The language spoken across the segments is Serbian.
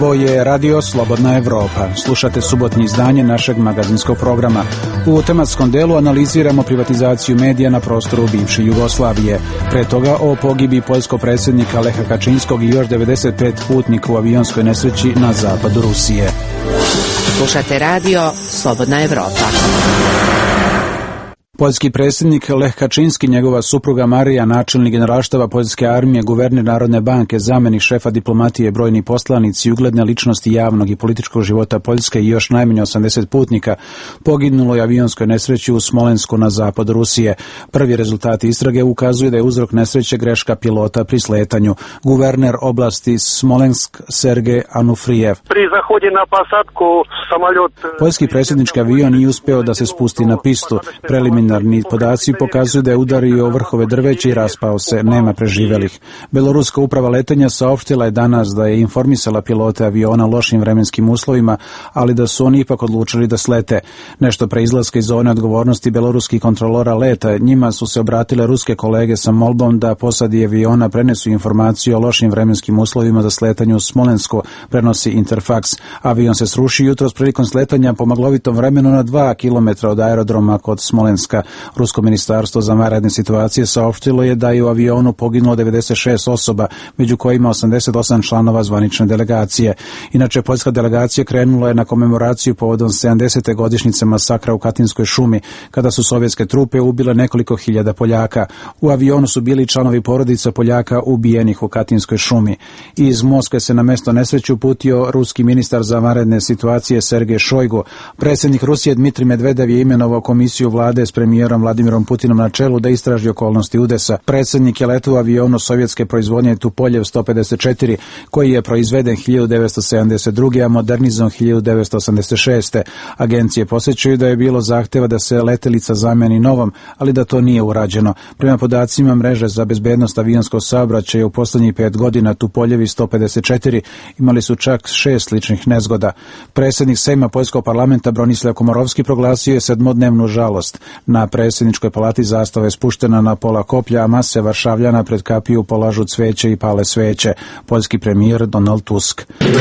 Ovo je Radio Slobodna Evropa. Slušate subotnje izdanje našeg magazinskog programa. U tematskom delu analiziramo privatizaciju medija na prostoru bivše Jugoslavije. Pre toga o pogibi poljskog predsjednika Leha Kačinskog i još 95 putnika u avionskoj nesreći na zapadu Rusije. Slušate Radio Slobodna Evropa. Poljski predsjednik Lech Kačinski, njegova supruga Marija, načelnik generalštaba Poljske armije, guverner Narodne banke, zamjenik šefa diplomatije, brojni poslanici i ugledne ličnosti javnog i političkog života Poljske i još najmanje 80 putnika poginulo je avionskoj nesreći u Smolensku na zapad Rusije. Prvi rezultati istrage ukazuju da je uzrok nesreće greška pilota pri sletanju. Guverner oblasti Smolensk Sergej Anufrijev. Pri zahodi na pasatku samoljot... Poljski predsjednički avion nije uspeo da se spusti na pistu. Preliminarni podaci pokazuju da je udario vrhove drveća i raspao se, nema preživelih. Beloruska uprava letenja saopštila je danas da je informisala pilote aviona o lošim vremenskim uslovima, ali da su oni ipak odlučili da slete. Nešto pre izlaska iz zone odgovornosti beloruskih kontrolora leta, njima su se obratile ruske kolege sa molbom da posadi aviona prenesu informaciju o lošim vremenskim uslovima za sletanje u Smolensko, prenosi Interfax. Avion se srušio jutros prilikom sletanja po maglovitom vremenu na 2 km od aerodroma kod Smolenska. Rusko ministarstvo za vanredne situacije saopštilo je da je u avionu poginulo 96 osoba, među kojima 88 članova zvanične delegacije. Inače, poljska delegacija krenula je na komemoraciju povodom 70. godišnjice masakra u Katinskoj šumi, kada su sovjetske trupe ubile nekoliko hiljada Poljaka. U avionu su bili članovi porodica Poljaka ubijenih u Katinskoj šumi. Iz Moskve se na mesto nesreće uputio ruski ministar za vanredne situacije Sergej Šojgu. Predsjednik Rusije Dmitrij Medvedev je imenovao komisiju vlade s premijerom Vladimirom Putinom na čelu da istraži okolnosti udesa. Predsjednik je letao u avionu sovjetske proizvodnje Tupoljev 154, koji je proizveden 1972. a modernizovan 1986. Agencije posjećaju da je bilo zahtjeva da se letelica zameni novom, ali da to nije urađeno. Prema podacima mreže za bezbednost avionskog saobraćaja u posljednjih 5 godina Tupoljevi 154 imali su čak 6 sličnih nezgoda. Predsjednik Sejma Poljskog parlamenta Bronislav Komorovski proglasio je 7-dnevnu žalost. Na predsjedničkoj palati zastava je spuštena na pola koplja, a mase Varšavljana pred kapiju polažu cveće i pale sveće. Poljski premijer Donald Tusk.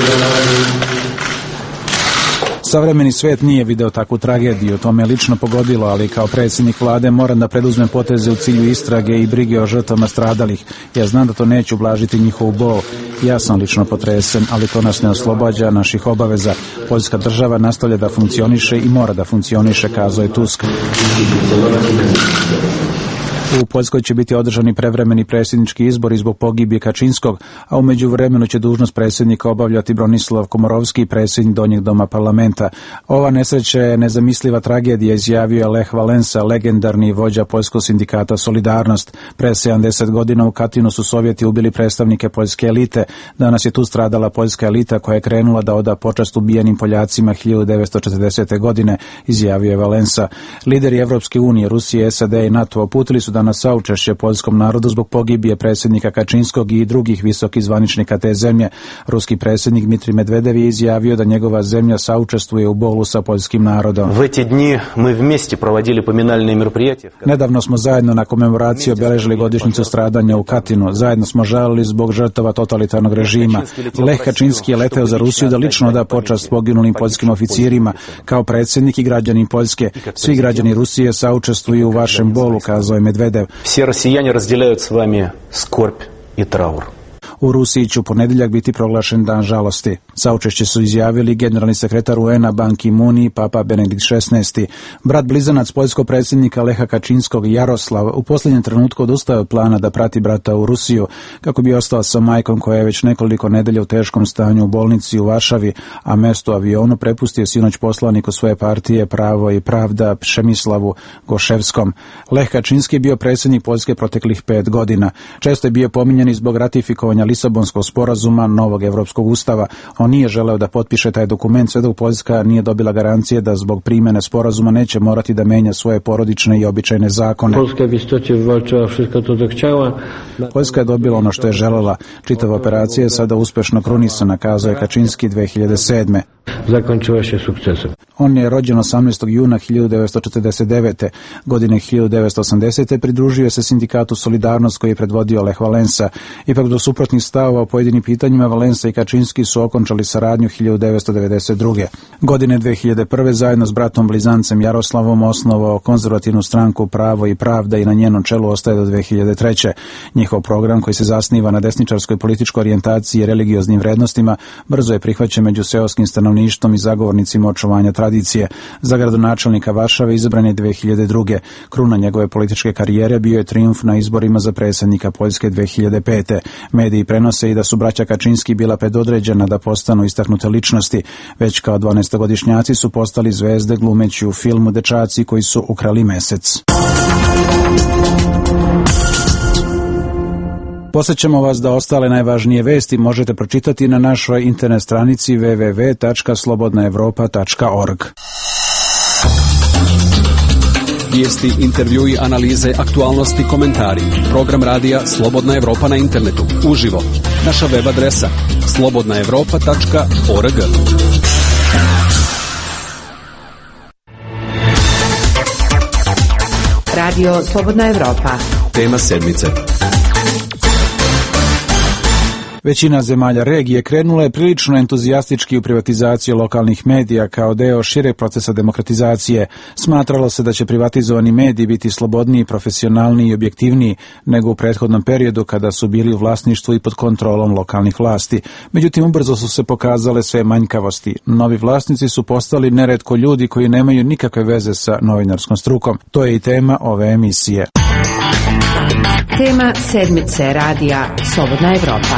Savremeni svijet nije video takvu tragediju, to me lično pogodilo, ali kao predsjednik vlade moram da preduzmem poteze u cilju istrage i brige o žrtvama stradalih. Ja znam da to neće ublažiti njihovu bol. Ja sam lično potresen, ali to nas ne oslobađa naših obaveza. Poljska država nastavlja da funkcioniše i mora da funkcioniše, kazao je Tusk. U Poljskoj će biti održani prevremeni predsjednički izbori zbog pogibije Kačinskog, a u međuvremenu će dužnost predsjednika obavljati Bronislav Komorovski, predsjednik Donjeg doma parlamenta. Ova nesreća je nezamisliva tragedija, izjavio je Lech Valensa, legendarni vođa poljskog sindikata Solidarnost. Pre 70 godina u Katinu su Sovjeti ubili predstavnike poljske elite. Danas je tu stradala poljska elita koja je krenula da oda počast ubijenim Poljacima 1940. godine, izjavio je Valensa. Lideri Evropske unije, Rusije, SAD i NATO uputili su na saučešće poljskom narodu zbog pogibije predsjednika Kačinskog i drugih visokih zvaničnika te zemlje. Ruski predsjednik Dmitrij Medvedev je izjavio da njegova zemlja saučestvuje u bolu sa poljskim narodom. Nedavno smo zajedno na komemoraciji obeležili godišnjicu stradanja u Katinu. Zajedno smo žalili zbog žrtava totalitarnog režima. Lech Kačinski je leteo za Rusiju da lično da počast poginulim poljskim oficirima. Kao predsjednik i građanin Poljske, svi građani Rusije saučestvuju u vašem bolu, kazao je Medvedev. Все россияне разделяют с вами скорбь и траур. U Rusiji će u ponedjeljak biti proglašen dan žalosti. Saučešće su izjavili generalni sekretar UN-a Ban Ki-moon i Papa Benedikt XVI. Brat blizanac poljskog predsjednika Leha Kačinskog, Jaroslav, u posljednjem trenutku odustao od plana da prati brata u Rusiju, kako bi ostao sa majkom koja je već nekoliko nedelja u teškom stanju u bolnici u Varšavi, a mesto u avionu prepustio sinoć poslaniku svoje partije Pravo i pravda Przemyslavu Goševskom. Lech Kačinski je bio predsjednik Poljske proteklih 5 godina. Često je bio pominjan i zbog ratifikovanja Lisabonskog sporazuma, novog evropskog ustava. On nije želeo da potpiše taj dokument sve dok Poljska nije dobila garancije da zbog primjene sporazuma neće morati da menja svoje porodične i običajne zakone. Poljska je dobila ono što je želela. Čitava operacija je sada uspešno krunisana, kazao je Kačinski 2007. Zakončila se sukcesom. On je rođen 18. juna 1949. Godine 1980. pridružio se sindikatu Solidarnost koji je predvodio Lech Valensa. Ipak do suprotnih suprotnih stavova o pojedinim pitanjima, Valensa i Kačinski su okončali saradnju 1992. Godine 2001. zajedno s bratom blizancem Jaroslavom osnovao konzervativnu stranku Pravo i pravda i na njenom čelu ostaje do 2003. Njihov program, koji se zasniva na desničarskoj političkoj orijentaciji i religioznim vrednostima, brzo je prihvaćen među seoskim stanovništvom i zagovornicima očuvanja tradicije. Za gradonačelnika Varšave izabran je 2002. Kruna njegove političke karijere bio je trijumf na izborima za predsjednika Poljske 2005. Mediji prenose i da su braća Kačinski bila predodređena da postanu istaknute ličnosti. Već kao 12-godišnjaci su postali zvezde glumeći u filmu Dečaci koji su ukrali mesec. Podsjećamo vas da ostale najvažnije vesti možete pročitati na našoj internet stranici www.slobodnaevropa.org. Vijesti, intervjui, analize, aktualnosti, komentari. Program radija Slobodna Evropa na internetu. Uživo. Naša web adresa slobodnaevropa.org. Radio Slobodna Evropa. Tema sedmice. Većina zemalja regije krenula je prilično entuzijastički u privatizaciju lokalnih medija kao deo šireg procesa demokratizacije. Smatralo se da će privatizovani mediji biti slobodniji, profesionalniji i objektivniji nego u prethodnom periodu kada su bili u vlasništvu i pod kontrolom lokalnih vlasti. Međutim, ubrzo su se pokazale sve manjkavosti. Novi vlasnici su postali neretko ljudi koji nemaju nikakve veze sa novinarskom strukom. To je i tema ove emisije. Tema sedmice radija Slobodna Evropa.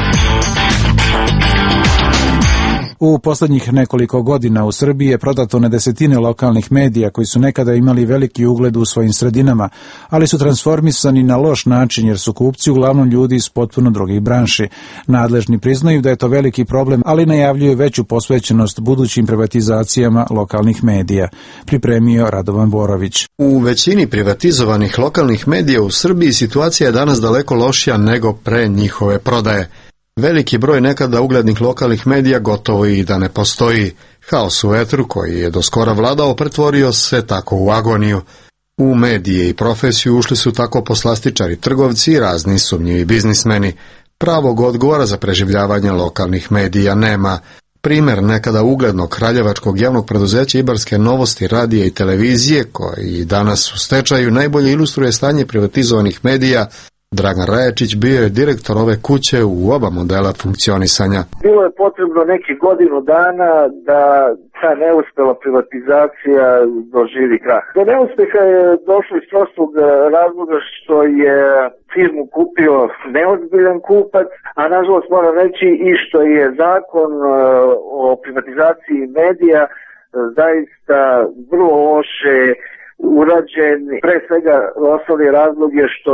U posljednjih nekoliko godina u Srbiji je prodato na desetine lokalnih medija koji su nekada imali veliki ugled u svojim sredinama, ali su transformisani na loš način jer su kupci uglavnom ljudi iz potpuno drugih branši. Nadležni priznaju da je to veliki problem, ali najavljuju veću posvećenost budućim privatizacijama lokalnih medija. Pripremio Radovan Borović. U većini privatizovanih lokalnih medija u Srbiji situacija je danas daleko lošija nego pre njihove prodaje. Veliki broj nekada uglednih lokalnih medija gotovo i da ne postoji. Haos u etru koji je do skora vladao pretvorio se tako u agoniju. U medije i profesiju ušli su tako poslastičari, trgovci i razni sumnjivi biznismeni. Pravog odgovora za preživljavanje lokalnih medija nema. Primer nekada uglednog kraljevačkog javnog preduzeća Ibarske novosti, radija i televizije, koji danas u stečaju, najbolje ilustruje stanje privatizovanih medija. Dragan Rajačić bio je direktor ove kuće u oba modela funkcionisanja. Bilo je potrebno neki godinu dana da ta neuspela privatizacija doživi krah. Do neuspeha je došlo iz prostog razloga što je firmu kupio neozbiljan kupac, a nažalost moram reći i što je zakon o privatizaciji medija zaista vrlo loše urađen. Pre svega osnovni razlog je što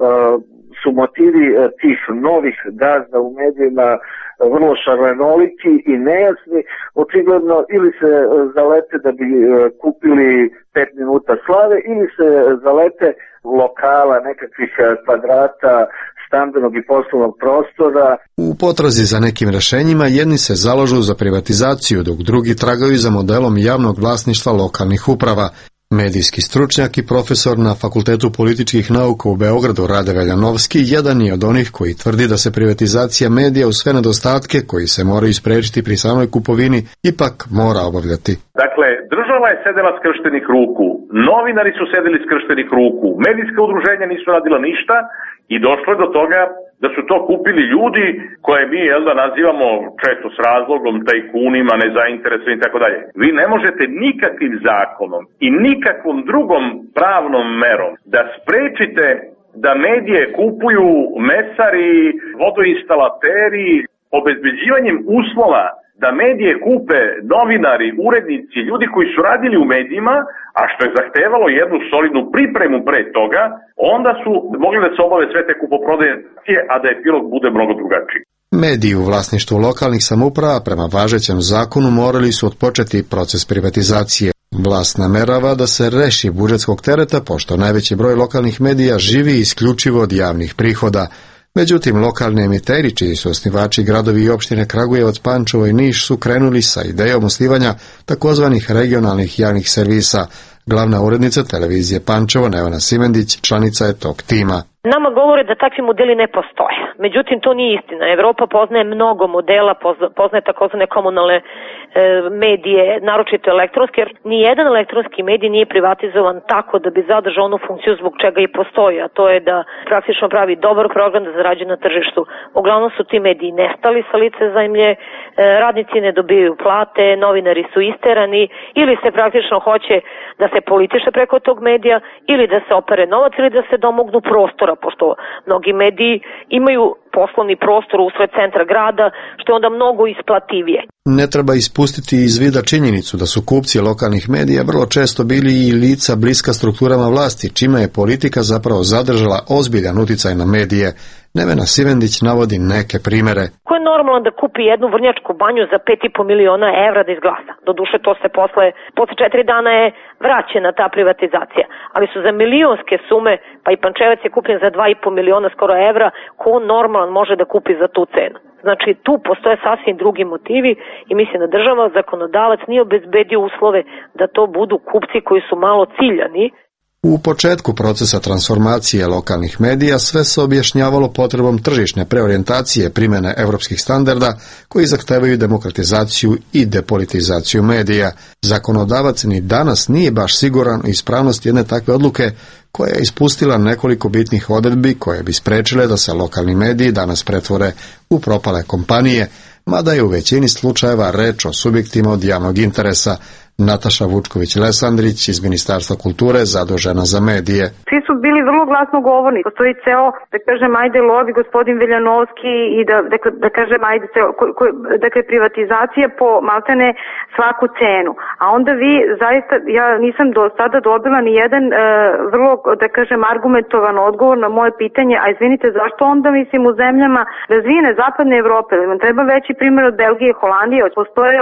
su motivi tih novih gazda u medijima vrlo šarlenoliki i nejasni. Očigledno ili se zalete da bi kupili 5 minuta slave ili se zalete lokala, nekakvih kvadrata, stambenog i poslovnog prostora. U potrazi za nekim rešenjima jedni se zalažu za privatizaciju, dok drugi tragaju za modelom javnog vlasništva lokalnih uprava. Medijski stručnjak i profesor na Fakultetu političkih nauka u Beogradu Rade Veljanovski jedan je od onih koji tvrdi da se privatizacija medija uz sve nedostatke koji se moraju isprečiti pri samoj kupovini ipak mora obavljati. Dakle, država je sedela skrštenih ruku, novinari su sedeli skrštenih ruku, medijska udruženja nisu radila ništa i došlo je do toga da su to kupili ljudi koje mi nazivamo često s razlogom tajkunima, nezainteresovanim i tako dalje. Vi ne možete nikakvim zakonom i nikakvom drugom pravnom merom da sprečite da medije kupuju mesari, vodoinstalateri, obezbeđivanjem uslova da medije kupe novinari, urednici, ljudi koji su radili u medijima, a što je zahtevalo jednu solidnu pripremu pre toga, onda su mogli da se obave sve te kupoprodaje, a da epilog bude mnogo drugačiji. Mediji u vlasništvu lokalnih samouprava prema važećem zakonu morali su otpočeti proces privatizacije. Vlast namerava da se reši budžetskog tereta, pošto najveći broj lokalnih medija živi isključivo od javnih prihoda. Međutim, lokalni emiteri, čiji su osnivači gradovi i opštine Kragujevac, Pančevo i Niš, su krenuli sa idejom osnivanja takozvanih regionalnih javnih servisa. Glavna urednica televizije Pančevo, Nevena Simendić, članica je tog tima. Nama govore da takvi modeli ne postoje. Međutim, to nije istina. Evropa poznaje mnogo modela, poznaje takozvane komunalne medije, naročito elektronske, jer nijedan elektronski medij nije privatizovan tako da bi zadržao onu funkciju zbog čega i postoji, a to je da praktično pravi dobar program da zarađuje na tržištu. Uglavnom su ti mediji nestali sa lice zemlje, radnici ne dobijaju plate, novinari su isterani ili se praktično hoće da se politiše preko tog medija ili da se opere novac ili da se domognu prostora, pošto mnogi mediji imaju poslovni prostor usred centra grada, što je onda mnogo isplativije. Ne treba ispustiti iz vida činjenicu da su kupci lokalnih medija vrlo često bili i lica bliska strukturama vlasti, čime je politika zapravo zadržala ozbiljan uticaj na medije. Nevena Sivendić navodi neke primere. Ko je normalno da kupi jednu vrnjačku banju za 5,5 miliona evra da izglasa? Doduše to se posle 4 dana je vraćena ta privatizacija, ali su za milionske sume, pa i Pančevac je kupljen za 2,5 miliona skoro evra, ko normalan može da kupi za tu cenu? Znači, tu postoje sasvim drugi motivi i mislim da država, zakonodavac nije obezbedio uslove da to budu kupci koji su malo ciljani. U početku procesa transformacije lokalnih medija sve se objašnjavalo potrebom tržišne preorijentacije primjene evropskih standarda koji zahtevaju demokratizaciju i depolitizaciju medija. Zakonodavac ni danas nije baš siguran u ispravnost jedne takve odluke koja je ispustila nekoliko bitnih odredbi koje bi sprečile da se lokalni mediji danas pretvore u propale kompanije, mada je u većini slučajeva reč o subjektima od javnog interesa. Nataša Vučković-Lesandrić iz Ministarstva kulture zadužena za medije. Svi su bili vrlo glasno govorni. Postoji ceo, da kažem, ajde lobi, gospodin Veljanovski i da kažem, ajde, dakle, privatizacije po maltene svaku cenu. A onda vi zaista, ja nisam do sada dobila ni jedan vrlo, da kažem, argumentovan odgovor na moje pitanje, a izvinite, zašto onda, mislim, u zemljama razvijene zapadne Evrope, vam treba veći primjer od Belgije i Holandije, postoje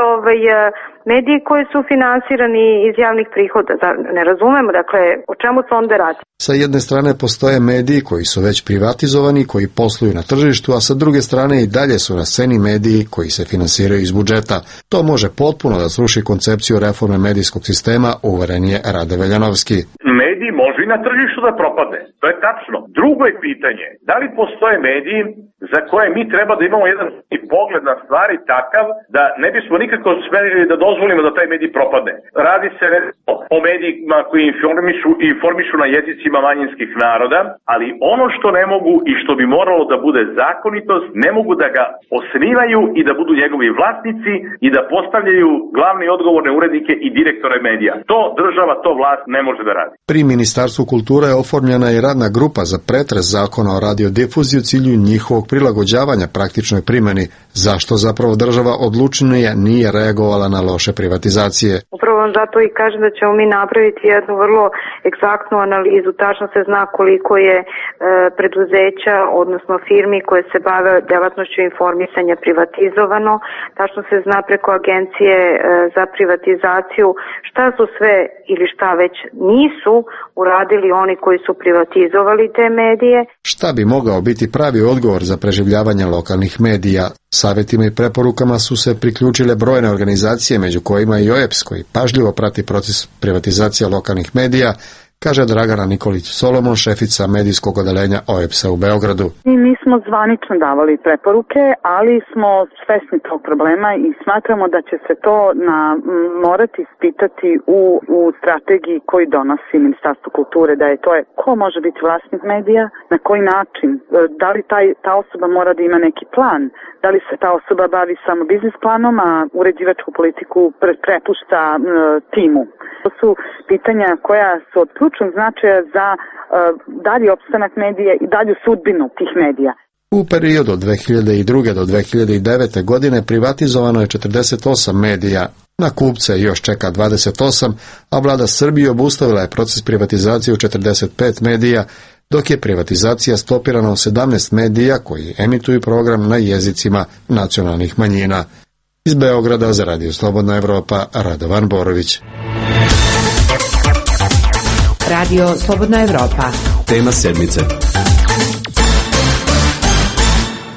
mediji koji su finansirani iz javnih prihoda. Ne razumemo, dakle, o čemu se onda radi? Sa jedne strane postoje mediji koji su već privatizovani, koji posluju na tržištu, a sa druge strane i dalje su na sceni mediji koji se finansiraju iz budžeta. To može potpuno da sruši koncepciju reforme medijskog sistema, uveren je Rade Veljanovski. Mediji može i na tržištu da propade. To je tačno. Drugo je pitanje, da li postoje mediji za koje mi treba da imamo jedan pogled na stvari takav da ne bismo nikako smeli da dozvolimo da taj medij propadne. Radi se o medijima koji informišu na jezicima manjinskih naroda, ali ono što ne mogu i što bi moralo da bude zakonitost, ne mogu da ga osnivaju i da budu njegovi vlasnici i da postavljaju glavne i odgovorne urednike i direktore medija. To država, to vlast ne može da radi. Pri Ministarstvu kulture je oformljena i radna grupa za pretres zakona o radiodifuziji u cilju njihovog prilagođavanja praktičnoj primjeni. Zašto zapravo država odlučnije nije reagovala na loše privatizacije? Upravo vam zato i kažem da ćemo mi napraviti jednu vrlo egzaktnu analizu. Tačno se zna koliko je preduzeća, odnosno firmi koje se bave delatnošću informisanja privatizovano. Tačno se zna preko agencije za privatizaciju šta su sve ili šta već nisu uradili oni koji su privatizovali te medije. Šta bi mogao biti pravi odgovor za preživljavanje lokalnih medija? Savjetima i preporukama su se priključile brojne organizacije, među kojima i OEBS, koji pažljivo prati proces privatizacije lokalnih medija, kaže Dragana Nikolić-Solomon, šefica medijskog odeljenja OEBS-a u Beogradu. Mi smo zvanično davali preporuke, ali smo svesni tog problema i smatramo da će se to morati ispitati u strategiji koji donosi Ministarstvo kulture, da je to ko može biti vlasnik medija, na koji način, da li ta osoba mora da ima neki plan, da li se ta osoba bavi samo biznis planom, a uređivačku politiku prepušta timu. To su pitanja koja su od ključnog značaja za dalji opstanak medija i dalju sudbinu tih medija. U periodu od 2002. do 2009. godine privatizovano je 48 medija. Na kupce još čeka 28, a vlada Srbije obustavila je proces privatizacije u 45 medija, dok je privatizacija stopirana u 17 medija koji emituju program na jezicima nacionalnih manjina. Iz Beograda za Radio Slobodna Evropa, Radovan Borović. Radio Slobodna Evropa. Tema sedmice.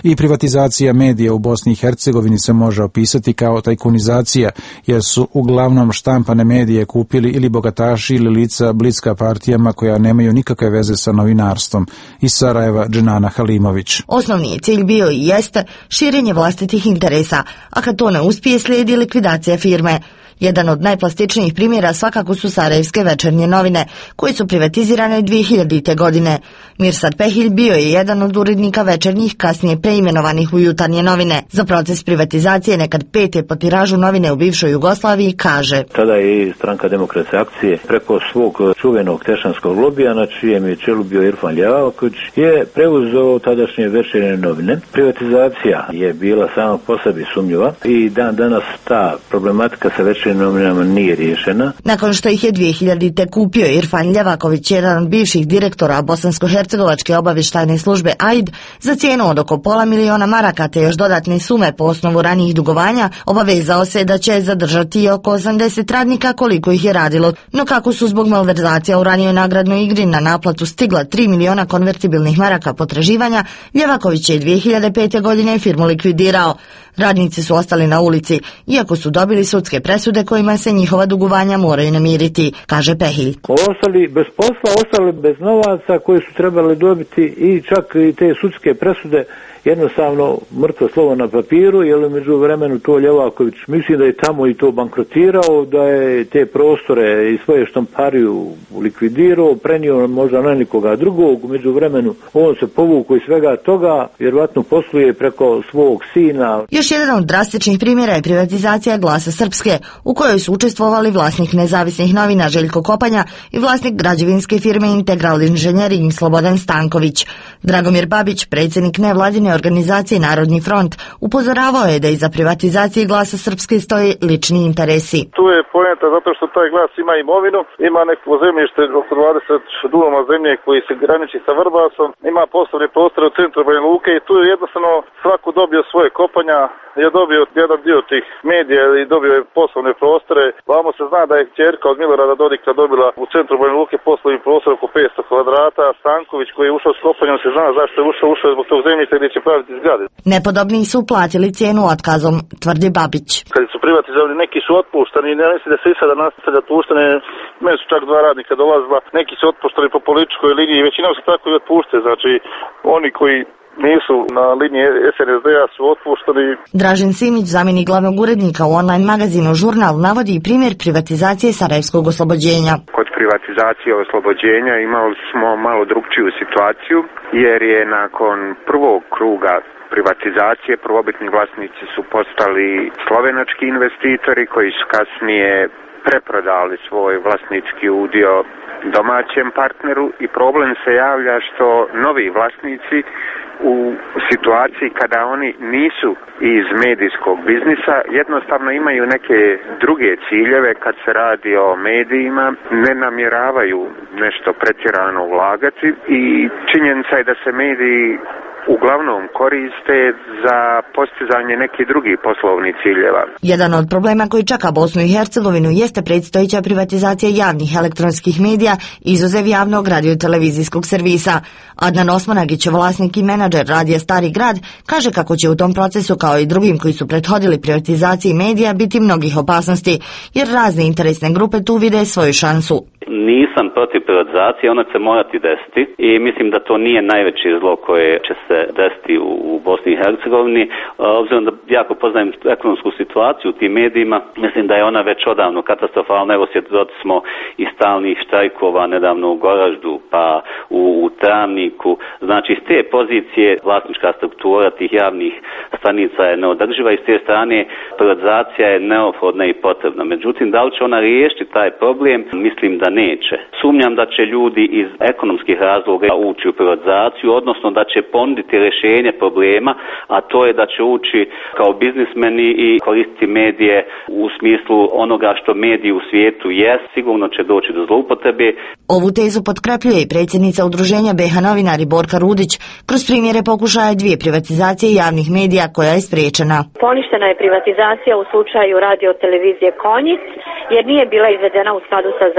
I privatizacija medija u Bosni i Hercegovini se može opisati kao tajkunizacija, jer su uglavnom štampane medije kupili ili bogataši ili lica bliska partijama koja nemaju nikakve veze sa novinarstvom. Iz Sarajeva, Dženana Halimović. Osnovni je cilj bio i jeste širenje vlastitih interesa, a kad to ne uspije slijedi likvidacija firme. Jedan od najplastičnijih primjera svakako su sarajevske večernje novine, koje su privatizirane 2000. godine. Mirsad Pehilj bio je jedan od urednika večernjih, kasnije preimenovanih u jutarnje novine. Za proces privatizacije, nekad 5. po tiražu novine u bivšoj Jugoslaviji, kaže: Tada je i Stranka demokratske akcije preko svog čuvenog tešanskog lobija, na čijem je čelu bio Irfan Ljavaković, je preuzeo tadašnje večernje novine. Privatizacija je bila sama po sebi sumnjiva i dan danas ta problematika sa večernjim novinama nije riješena. Nakon što ih je 2000. kupio Irfan Ljavaković, jedan od bivših direktora Bosansko-hercegovačke obavještajne službe AID, za cijenu od oko $500.000 te još dodatne sume po osnovu ranijih dugovanja, obavezao se da će zadržati oko 80 radnika koliko ih je radilo. No kako su zbog malverzacija u ranijoj nagradnoj igri na naplatu stigla 3 miliona konvertibilnih maraka potraživanja, Ljavaković je 2005. godine firmu likvidirao. Radnici su ostali na ulici, iako su dobili sudske presude kojima se njihova dugovanja moraju namiriti, kaže Pehilj. Ostali bez posla, ostali bez novaca koji su trebali dobiti i čak i te sudske presude jednostavno mrtvo slovo na papiru, jer među vremenu to Ljavaković mislim da je tamo i to bankrotirao, da je te prostore i svoje štampariju likvidirao, prenio možda na nikoga drugog, među vremenu on se povukao iz svega toga, vjerovatno posluje preko svog sina. Još jedan od drastičnih primjera je privatizacija Glasa Srpske, u kojoj su učestvovali vlasnik nezavisnih novina Željko Kopanja i vlasnik građevinske firme Integral Inženjering Slobodan Stanković. Dragomir Babić, predsjednik nevladine organizacije Narodni front, upozoravao je da iza privatizacije Glasa Srpske stoje lični interesi. Tu je poenta zato što taj glas ima imovinu, ima neko zemljište oko 20 dunoma zemlje koji se graniči sa Vrbasom, ima poslovne prostore u centru Banja Luke i tu je jednostavno svako dobio svoje Kopanja, je dobio jedan dio tih medija i dobio je poslovne prostore. Vamo se zna da je kćerka od Milorada Dodika dobila u centru Banja Luke poslovni prostor oko 500 kvadrata. Stanković koji je ušao s Kopanjom se zna zašto je ušao zbog tog zemljišta gdje će praviti zgrade. Nepodobni su platili cijenu otkazom, tvrdi Babić. Kad su privatizovali, neki su otpuštani, ne mislim da se i sada nastavlja otpuštane, meni su čak 2 radnika dolazila, neki su otpuštani po političkoj liniji, većinom se tako i otpušte, znači oni koji nisu na liniji SNSD-a su otpušteni. Dražen Simić, zamjenik glavnog urednika u online magazinu Žurnal, navodi primjer privatizacije Sarajevskog oslobođenja. Kod privatizacije oslobođenja imali smo malo drugčiju situaciju, jer je nakon prvog kruga privatizacije prvobitni vlasnici su postali slovenački investitori koji su kasnije preprodali svoj vlasnički udio domaćem partneru i problem se javlja što novi vlasnici u situaciji kada oni nisu iz medijskog biznisa jednostavno imaju neke druge ciljeve kad se radi o medijima, ne namjeravaju nešto pretjerano ulagati i činjenica je da se mediji uglavnom koriste za postizanje nekih drugih poslovnih ciljeva. Jedan od problema koji čeka Bosnu i Hercegovinu jeste predstojeća privatizacija javnih elektronskih medija, izuzev javnog radiotelevizijskog servisa. Adnan Osmanagić, vlasnik i menadžer radija Stari grad, kaže kako će u tom procesu, kao i drugim koji su prethodili privatizaciji medija, biti mnogih opasnosti, jer razne interesne grupe tu vide svoju šansu. Nisam protiv privatizacije, ona će se morati desiti i mislim da to nije najveće zlo koje će se desiti u Bosni i Hercegovini. Obzirom da jako poznajem ekonomsku situaciju u tim medijima, mislim da je ona već odavno katastrofalna. Evo svjedoci smo i stalnih štrajkova nedavno u Goraždu, pa u Travniku. Znači iz te pozicije vlasnička struktura tih javnih stanica je neodrživa i s te strane privatizacija je neophodna i potrebna. Međutim, da li će ona riješiti taj problem? Mislim da neće. Sumnjam da će ljudi iz ekonomskih razloga ući u privatizaciju, odnosno da će ponuditi rješenje problema, a to je da će ući kao biznismeni i koristiti medije u smislu onoga što mediji u svijetu jest. Sigurno će doći do zloupotrebe. Ovu tezu potkrepljuje i predsjednica udruženja BiH novinari Borka Rudić kroz primjere pokušaja 2 privatizacije javnih medija koja je spriječena. Poništena je privatizacija u slučaju radio televizije Konjic jer nije bila izvedena u skladu sa zakonom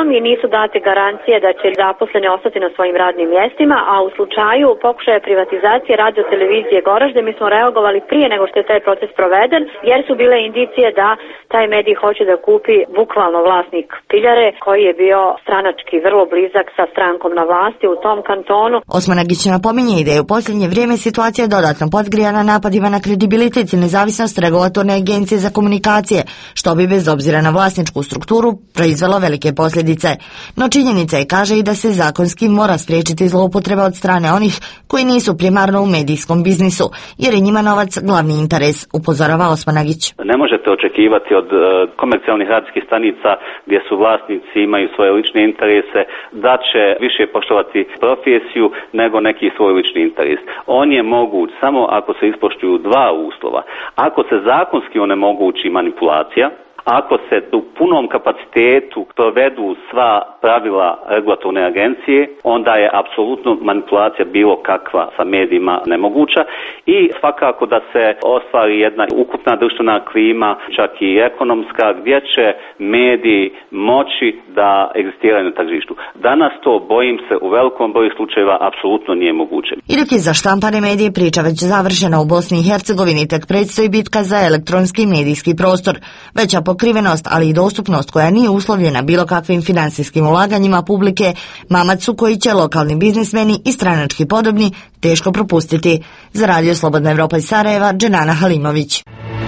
zakonom i nisu date garancije da će zaposleni ostati na svojim radnim mjestima, a u slučaju pokušaja privatizacije radio televizije Goražde mi smo reagovali prije nego što je taj proces proveden, jer su bile indicije da taj medij hoće da kupi bukvalno vlasnik Piljare, koji je bio stranački vrlo blizak sa strankom na vlasti u tom kantonu. Osmanagić napominje i da je u posljednje vrijeme situacija dodatno podgrijana napadima na kredibilitet i nezavisnost regulatorne agencije za komunikacije, što bi bez obzira na vlasničku strukturu proizvelo velike posljedice. No činjenica je, kaže, i da se zakonski mora spriječiti zloupotreba od strane onih koji nisu primarno u medijskom biznisu, jer je njima novac glavni interes, upozorava Osmanagić. Ne možete očekivati od komercijalnih radijskih stanica gdje su vlasnici imaju svoje lične interese da će više poštovati profesiju nego neki svoj lični interes. On je moguć samo ako se ispoštuju dva uslova. Ako se zakonski onemogući manipulacija, ako se u punom kapacitetu provedu sva pravila regulatorne agencije, onda je apsolutno manipulacija bilo kakva sa medijima nemoguća i svakako da se ostvari jedna ukupna društvena klima, čak i ekonomska, gdje će mediji moći da egzistiraju na tržištu. Danas to, bojim se, u velikom broju slučajeva apsolutno nije moguće. I dok je za štampane medije priča već završena u Bosni i Hercegovini, tek predstoji bitka za elektronski medijski prostor. Veća pokrivenost, ali i dostupnost koja nije uslovljena bilo kakvim financijskim ulaganjima publike, mamac su koji će lokalni biznismeni i stranački podobni teško propustiti. Za Radio Slobodna Evropa iz Sarajeva, Dženana Halimović.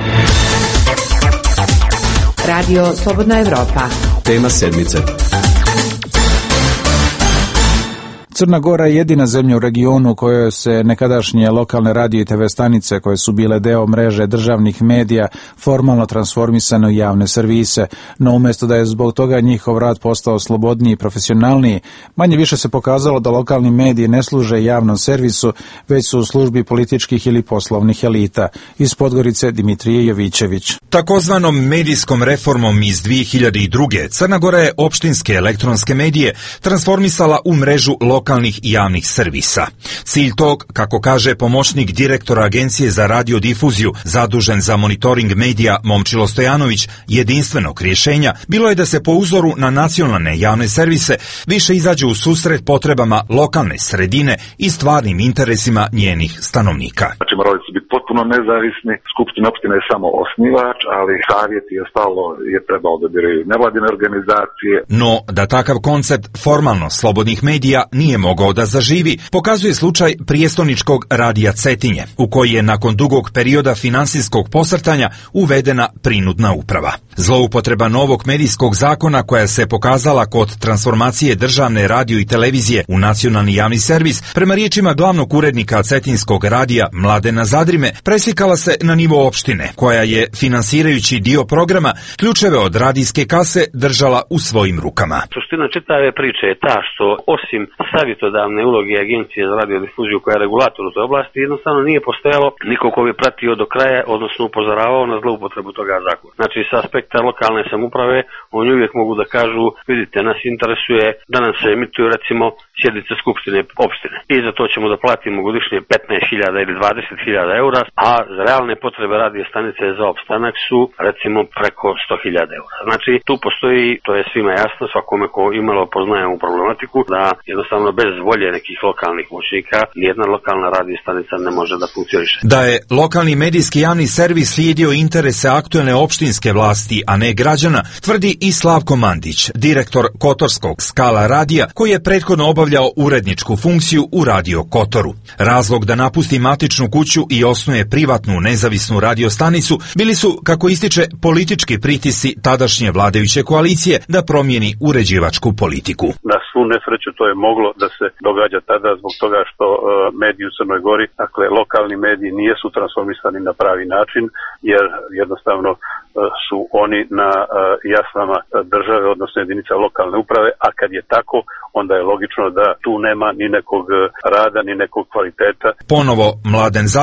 Radio Slobodna Evropa. Tema sedmice. Crna Gora je jedina zemlja u regionu u kojoj se nekadašnje lokalne radio i TV stanice, koje su bile deo mreže državnih medija, formalno transformisane u javne servise, no umjesto da je zbog toga njihov rad postao slobodniji i profesionalniji, manje više se pokazalo da lokalni mediji ne služe javnom servisu, već su u službi političkih ili poslovnih elita. Iz Podgorice Dimitrije Jovićević. Takozvanom medijskom reformom iz 2002. Crna Gora je opštinske elektronske medije transformisala u mrežu lokalnih i javnih servisa. Cilj tog, kako kaže pomoćnik direktora Agencije za radiodifuziju zadužen za monitoring medija Momčilo Stojanović, jedinstvenog rješenja bilo je da se po uzoru na nacionalne javne servise više izađe u susret potrebama lokalne sredine i stvarnim interesima njenih stanovnika. Znači morali su biti potpuno nezavisni, Skupština opštine je samo osnivač, ali savjet je ostalo je trebalo da biraju nevladine organizacije. No, da takav koncept formalno slobodnih medija nije mogao da zaživi, pokazuje slučaj prijestoničkog radija Cetinje, u koji je nakon dugog perioda finansijskog posrtanja uvedena prinudna uprava. Zloupotreba novog medijskog zakona koja se pokazala kod transformacije državne radio i televizije u nacionalni javni servis, prema riječima glavnog urednika Cetinskog radija Mladena Zadrime, preslikala se na nivo opštine, koja je, finansirajući dio programa, ključeve od radijske kase držala u svojim rukama. Suština čitave priče je ta što, osim savjetodavne uloge Agencije za radiodifuziju koja je regulator u toj oblasti, jednostavno nije postojalo niko ko bi pratio do kraja, odnosno upozoravao na zloupotrebu toga zakona. Znači, sa aspekta lokalne samouprave, oni uvijek mogu da kažu, vidite, nas interesuje da nam se emituju, recimo, sjednice skupštine opštine. I za to ćemo da platimo godišnje 15.000 ili 20.000 eura, a za realne potrebe radio stanice za opstanak su, recimo, preko 100.000 eura. Znači, tu postoji, to je svima jasno, svakome ko imalo poznaje ovu problematiku, da jednostavno bez volje nekih lokalnih moćnika nijedna lokalna radio stanica ne može da funkcioniše. Da je lokalni medijski javni servis slijedio interese aktuelne opštinske vlasti, a ne građana, tvrdi i Slavko Mandić, direktor Kotorskog Skala radija, koji je prethodno obavljao uredničku funkciju u Radio Kotoru. Razlog da napusti matičnu kuću i osnuje privatnu nezavisnu radiostanicu bili su, kako ističe, politički pritisci tadašnje vladajuće koalicije da promijeni uređivačku politiku. Na svu nesreću to je moglo da se događa tada zbog toga što mediji u Crnoj Gori, dakle lokalni mediji nisu transformisani na pravi način, jer jednostavno su oni na jaslama države, odnosno jedinica lokalne uprave, a kad je tako, onda je logično da tu nema ni nekog rada, ni nekog kvaliteta. Ponovo Mladen Zadrima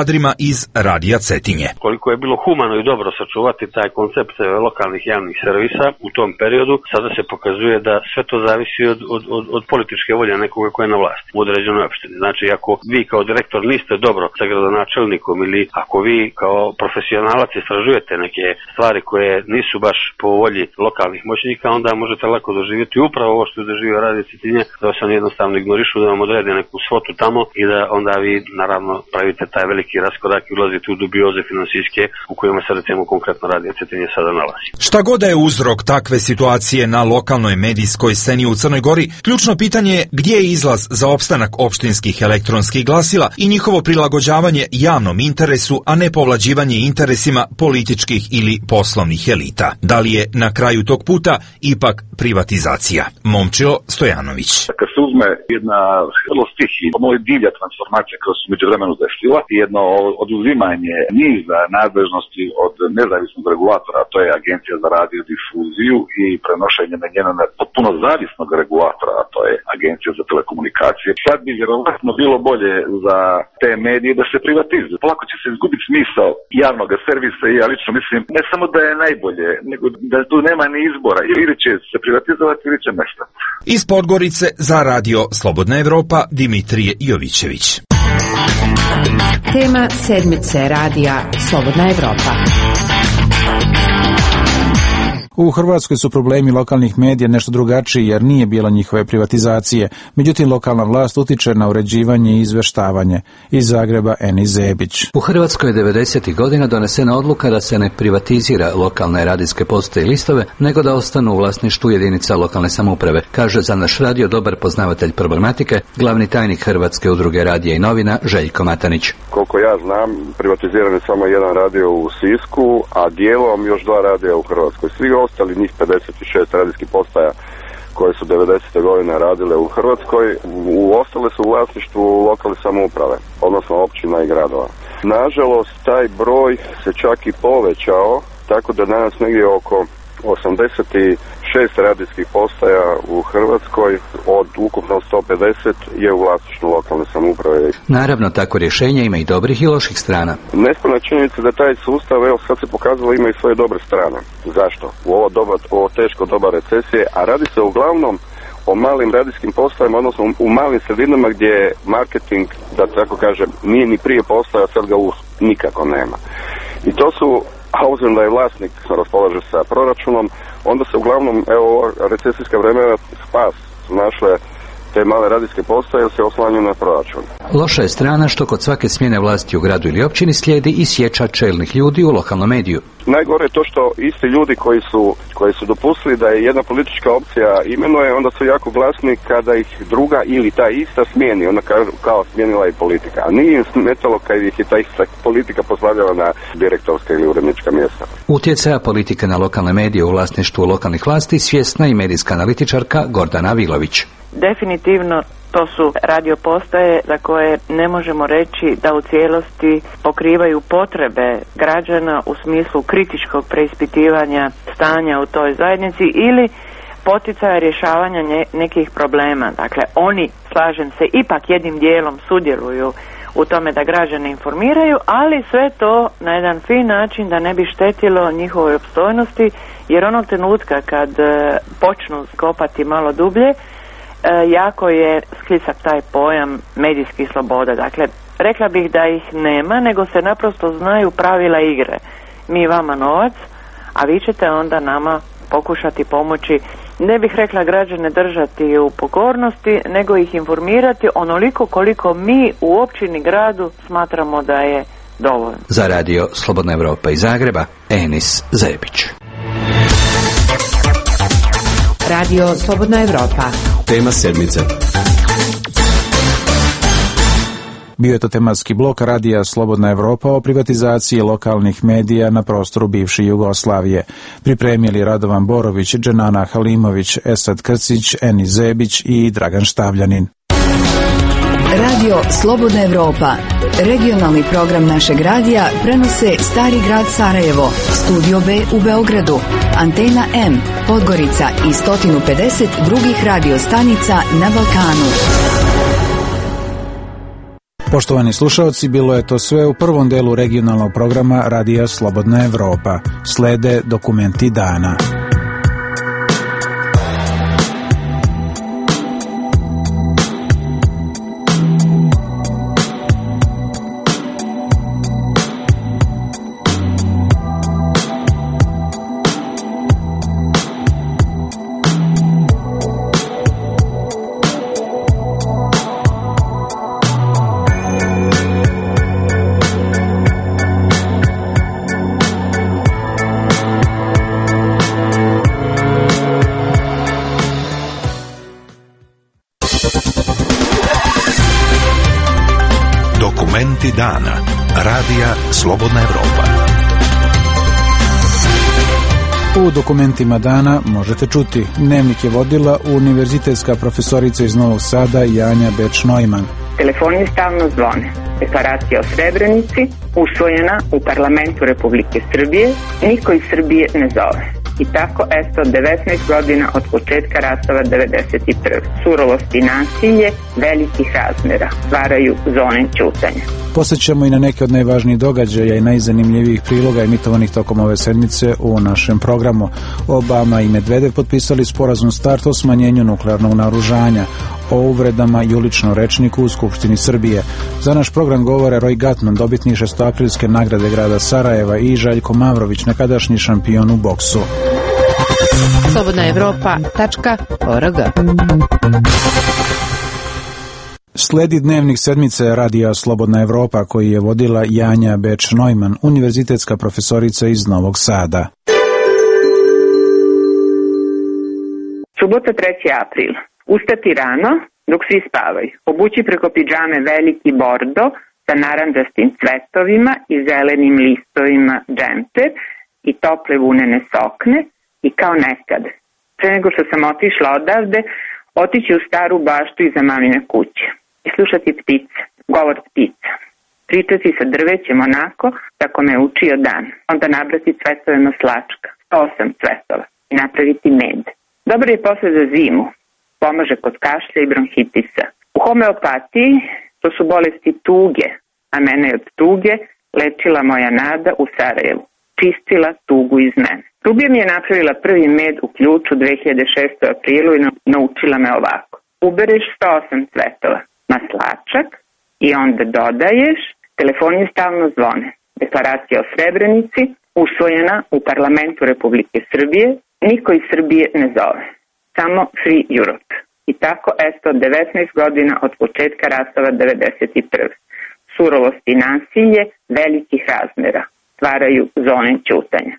iz Radija Cetinje. Koliko je bilo humano i dobro sačuvati taj koncept lokalnih javnih servisa u tom periodu, sada se pokazuje da sve to zavisi od političke volje nekoga koja je na vlasti u određenoj opštini. Znači, ako vi kao direktor niste dobro sa gradonačelnikom ili ako vi kao profesionalac istražujete neke stvari koje nisu baš po volji lokalnih moćnika, onda možete lako doživjeti upravo ovo što je doživio Radio Cetinje, da vas oni jednostavno ignorišu, da vam odrede neku svotu tamo i da onda vi naravno pravite taj veliki raskorak i ulazite u dubioze finansijske u kojima se recimo konkretno Radio Cetinje sada nalazi. Šta god da je uzrok takve situacije na lokalnoj medijskoj sceni u Crnoj Gori, ključno pitanje je gdje je izlaz za opstanak opštinskih elektronskih glasila i njihovo prilagođavanje javnom interesu, a ne povlađivanje interesima političkih ili poslovnih elita. Da li je na kraju tog puta ipak privatizacija? Momčilo Stojanović. Kad se uzme jedna vrlo stihija, divlja transformacija koja se međuvremenu desila, jedno oduzimanje niza nadležnosti od nezavisnog regulatora, to je Agencija za radiodifuziju, i prenošenje na njeno potpuno zavisnog regulatora, a to je Agencija za telekomunikacije. Sad bi vjerovatno bilo bolje za te medije da se privatizuju. Polako će se izgubiti smisao javnog servisa i ja lično mislim ne samo da je najbolje, nego da tu nema ni izbora. Ili će se privatizovati ili će nestati. Iz Podgorice za Radio Slobodna Evropa Dimitrije Jovićević. Tema sedmice radija Slobodna Evropa. U Hrvatskoj su problemi lokalnih medija nešto drugačiji jer nije bilo njihove privatizacije. Međutim, lokalna vlast utiče na uređivanje i izveštavanje. Iz Zagreba Eni Zebić. U Hrvatskoj je 90. godina donesena odluka da se ne privatizira lokalne radijske postaje i listove, nego da ostanu u vlasništvu jedinica lokalne samouprave, kaže za naš radio dobar poznavatelj problematike, glavni tajnik Hrvatske udruge radija i novina Željko Matanić. Koliko ja znam, privatiziran je samo jedan radio u Sisku, a dijelom još 2 radija u Hrvatskoj. Svi ostali njih 56 radijskih postaja koje su 90. godine radile u Hrvatskoj, ostale su u vlasništvu lokalne samouprave, odnosno općina i gradova. Nažalost, taj broj se čak i povećao, tako da danas negdje oko 86 radijskih postaja u Hrvatskoj od ukupno 150 je u vlasništvu lokalne samouprave. Naravno, tako rješenje ima i dobrih i loših strana. Nesporna činjenica da taj sustav, evo sad se pokazalo, ima i svoje dobre strane. Zašto? U ovo teško doba recesije, a radi se uglavnom o malim radijskim postajama, odnosno u malim sredinama gdje je marketing, da tako kažem, nije ni prije postaja, sad ga nikako nema. I to su, a obzirom da je vlasnik raspolaže sa proračunom, onda se uglavnom, evo, ova recesijska vremena spas su našle te male radijske postaje, se oslanjaju na proračun. Loša je strana što kod svake smjene vlasti u gradu ili općini slijedi i sječa čelnih ljudi u lokalnom mediju. Najgore je to što isti ljudi koji su dopustili da je jedna politička opcija imenuje, onda su jako glasni kada ih druga ili ta ista smijeni, onda kao smijenila i politika. A nije im smetalo kad ih je ta ista politika postavljala na direktorska ili urednička mjesta. Utjecaja politike na lokalne medije u vlasništvu lokalnih vlasti svjesna i medijska analitičarka Gordana Vilović. Definitivno to su radio postaje za koje ne možemo reći da u cijelosti pokrivaju potrebe građana u smislu kritičkog preispitivanja stanja u toj zajednici ili poticaja rješavanja nekih problema. Dakle, oni, slažem se, ipak jednim dijelom sudjeluju u tome da građane informiraju, ali sve to na jedan fin način da ne bi štetilo njihovoj opstojnosti, jer onog trenutka kad počnu kopati malo dublje, jako je sklisak taj pojam medijskih sloboda. Dakle, rekla bih da ih nema, nego se naprosto znaju pravila igre. Mi vama novac, a vi ćete onda nama pokušati pomoći, ne bih rekla građane držati u pokornosti, nego ih informirati onoliko koliko mi u općini, gradu smatramo da je dovoljno. Za radio Slobodna Evropa iz Zagreba, Enis Zebić. Radio Slobodna Evropa. Tema sedmice. Bio je to tematski blok Radija Slobodna Evropa o privatizaciji lokalnih medija na prostoru bivše Jugoslavije. Pripremili Radovan Borović, Dženana Halimović, Esad Krcić, Eni Zebić i Dragan Štavljanin. Radio Slobodna Evropa. Regionalni program našeg radija prenose Stari grad Sarajevo, Studio B u Beogradu, Antena M, Podgorica i 150 drugih radio stanica na Balkanu. Poštovani slušalci, bilo je to sve u prvom delu regionalnog programa Radija Slobodna Evropa. Slede dokumenti dana. Dana. Radija Slobodna Evropa. U dokumentima dana možete čuti: dnevnik je vodila univerzitetska profesorica iz Novog Sada Janja Beč-Neumann. Telefoni stalno zvone. Deklaracija o Srebrenici usvojena u parlamentu Republike Srbije, niko iz Srbije ne zove. I tako, eto, 19 godina od početka ratova 91. Surovost i nasilje velikih razmera stvaraju zone ćutanja. Posjećamo i na neke od najvažnijih događaja i najzanimljivijih priloga emitovanih tokom ove sedmice u našem programu. Obama i Medvedev potpisali sporazum START o smanjenju nuklearnog naoružanja, o uvredama i uličnom rečniku u Skupštini Srbije. Za naš program govore Roy Gatman, dobitnik 6. nagrade grada Sarajeva, i Željko Mavrović, nekadašnji šampion u boksu. slobodnaevropa.org. Sledi dnevnik sedmice Radija Slobodna Evropa, koji je vodila Janja Beč-Neumann, univerzitetska profesorica iz Novog Sada. Subota 3. april. Ustati rano dok svi spavaju. Obući preko pidžame veliki bordo sa narandžastim cvetovima i zelenim listovima džemper i tople vunene sokne i kao nekad. Pre nego što sam otišla odavde, otići u staru baštu iza mamine kuće i slušati ptice, govor ptica. Pričati sa drvećem onako kako me učio dan. Onda nabrati cvetove maslačka, 8 cvetova, i napraviti med. Dobar je posle za zimu, pomaže kod kašlja i bronhitisa. U homeopatiji to su bolesti tuge, a mene je od tuge lečila moja nada u Sarajevu. Čistila tugu iz mene. Rubija mi je napravila prvi med u ključu 2006. aprilu i naučila me ovako. Ubereš 108 cvetova, maslačak, i onda dodaješ, telefoni stalno zvone. Deklaracija o Srebrenici usvojena u parlamentu Republike Srbije, niko iz Srbije ne zove. Samo Free Europe. I tako, eto, 19 godina od početka ratova 91. Surovost i nasilje velikih razmera stvaraju zone ćutanja.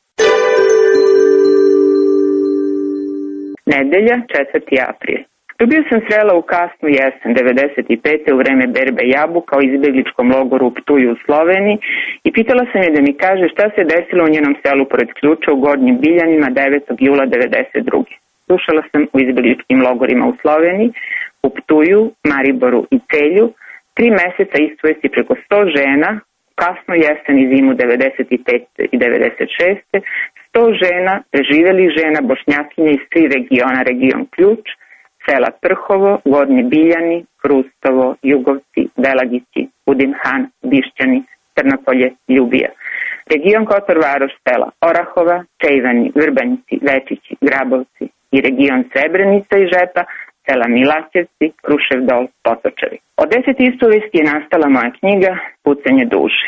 Nedelja, 4. april. Rubiju sam srela u kasnu jesen 95. u vreme berbe jabuka u izbjegličkom logoru u Ptuju u Sloveniji i pitala sam je da mi kaže šta se desilo u njenom selu pored Ključa u Gornjim Biljanima 9. jula 92. Slušala sam u izbjegličkim logorima u Sloveniji, u Ptuju, Mariboru i Celju. 3 meseca ispovesti preko 100 žena, kasno jesen i zimu 95. i 96. 100 žena, preživelih žena, bošnjakinja iz 3 regiona, region Ključ, sela Prhovo, Gornji Biljani, Hrustovo, Jugovci, Belagići, Udinhan, Bišćani, Crnopolje, Ljubija. Region Kotor Varoš, sela Orahova, Čejvani, Vrbanjci, Večići, Grabovci i region Srebrenica i Žepa, sela Milaćevci, Krušev Dol, Potočevi. Od 10 ispovesti je nastala moja knjiga Pucanje duše.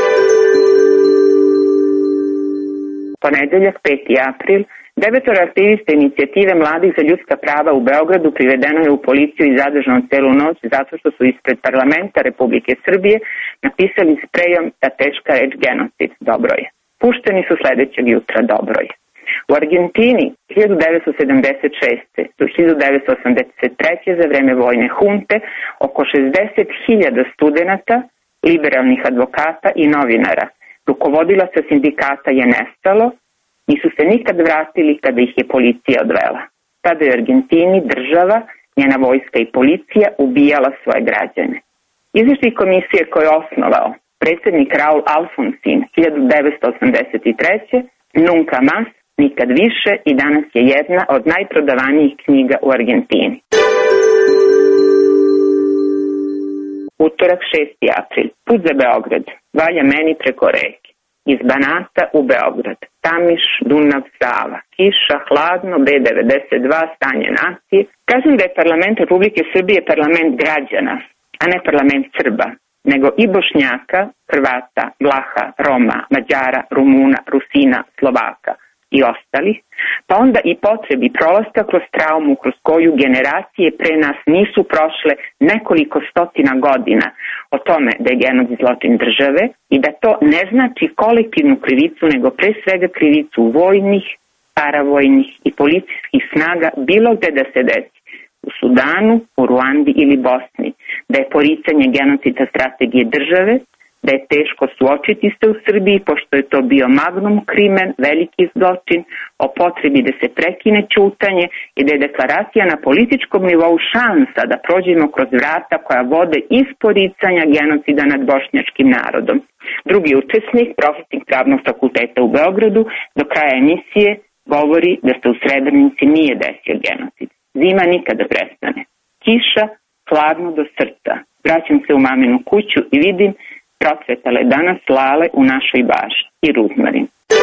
Ponedeljak, 5. april, 9 aktivista inicijative Mladih za ljudska prava u Beogradu privedeno je u policiju i zadržano celu noć zato što su ispred parlamenta Republike Srbije napisali sprejom ta teška reč genocid. Dobro je. Pušteni su sledećeg jutra. Dobro je. U Argentini 1976. do 1983. za vreme vojne hunte oko 60.000 studenata, liberalnih advokata i novinara, rukovodilaca sindikata je nestalo, nisu se nikad vratili kada ih je policija odvela. Tada je u Argentini država, njena vojska i policija ubijala svoje građane. Izveštaj komisije koje je osnovao predsjednik Raul Alfonsin 1983. Nunca Mas, nikad više, i danas je jedna od najprodavanijih knjiga u Argentini. Utorak 6. april. Put za Beograd. Valja meni preko reke. Iz Banata u Beograd. Tamiš, Dunav, Sava. Kiša, hladno, B92, stanje nacije. Kažem da je parlament Republike Srbije parlament građana, a ne parlament Srba, nego i Bošnjaka, Hrvata, Vlaha, Roma, Mađara, Rumuna, Rusina, Slovaka i ostalih, pa onda i potrebi prolaska kroz traumu kroz koju generacije pre nas nisu prošle nekoliko stotina godina o tome da je genocid zločin države i da to ne znači kolektivnu krivicu, nego pre svega krivicu vojnih, paravojnih i policijskih snaga bilo gde da se desi, u Sudanu, u Ruandi ili Bosni, da je poricanje genocida strategije države, da je teško suočiti se u Srbiji, pošto je to bio magnum krimen, veliki zločin, o potrebi da se prekine ćutanje i da je deklaracija na političkom nivou šansa da prođemo kroz vrata koja vode iz poricanja genocida nad bošnjačkim narodom. Drugi učesnik, profesor Pravnog fakulteta u Beogradu, do kraja emisije govori da se u Srebrenici nije desio genocid. Zima nikada prestane. Kiša, hladno do srca. Vraćam se u maminu kuću i vidim procvetale danas lale u našoj bašti i ruzmarin.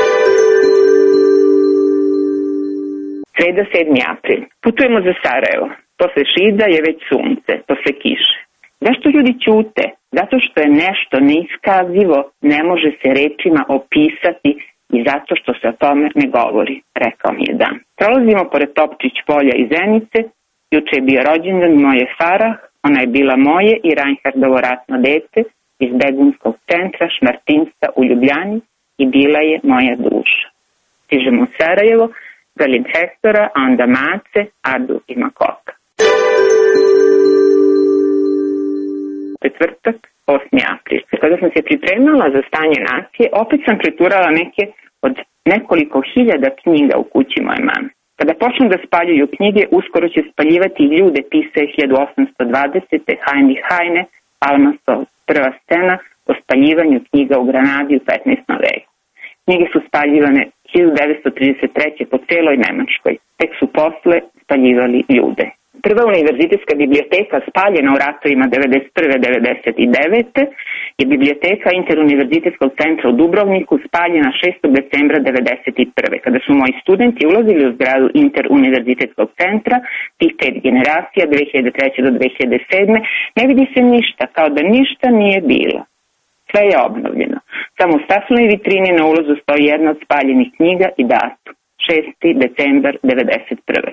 Sreda 7. april. Putujemo za Sarajevo. Posle Šida je već sunce, posle kiše. Zašto ljudi ćute? Zato što je nešto neiskazivo, ne može se rečima opisati i zato što se o tome ne govori, rekao mi je dan. Prolazimo pored Topčić polja i Zenice. Juče je bio rođendan moje Farah, ona je bila moje i Reinhardovo ratno dete iz begunskog centra Šmartinca u Ljubljani i bila je moja duša. Stižemo u Sarajevo, Berlin Hektora, a onda Mace, Adu i Makoka. Četvrtak, 8. april. Kada sam se pripremala za stanje nacije, opet sam preturala neke od nekoliko hiljada knjiga u kući moje mame. Kada počnu da spaljuju knjige, uskoro će spaljivati i ljude, pisaje 1820. Heinrich Heine, Almasov, prva scena o spaljivanju knjiga u Granadi u 15. veku. Knjige su spaljivane 1933. po celoj Nemačkoj, tek su posle spaljivali ljude. Prva univerzitetska biblioteka spaljena u ratovima 1991-1999. je biblioteka Interuniverzitetskog centra u Dubrovniku spaljena 6. decembra 1991. Kada su moji studenti ulazili u zgradu Interuniverzitetskog centra, tih 5 generacija 2003. do 2007. ne vidi se ništa, kao da ništa nije bilo. Sve je obnovljeno. Samo u staklenoj vitrini na ulazu stoji jedna od spaljenih knjiga i datum. 6. decembar 1991.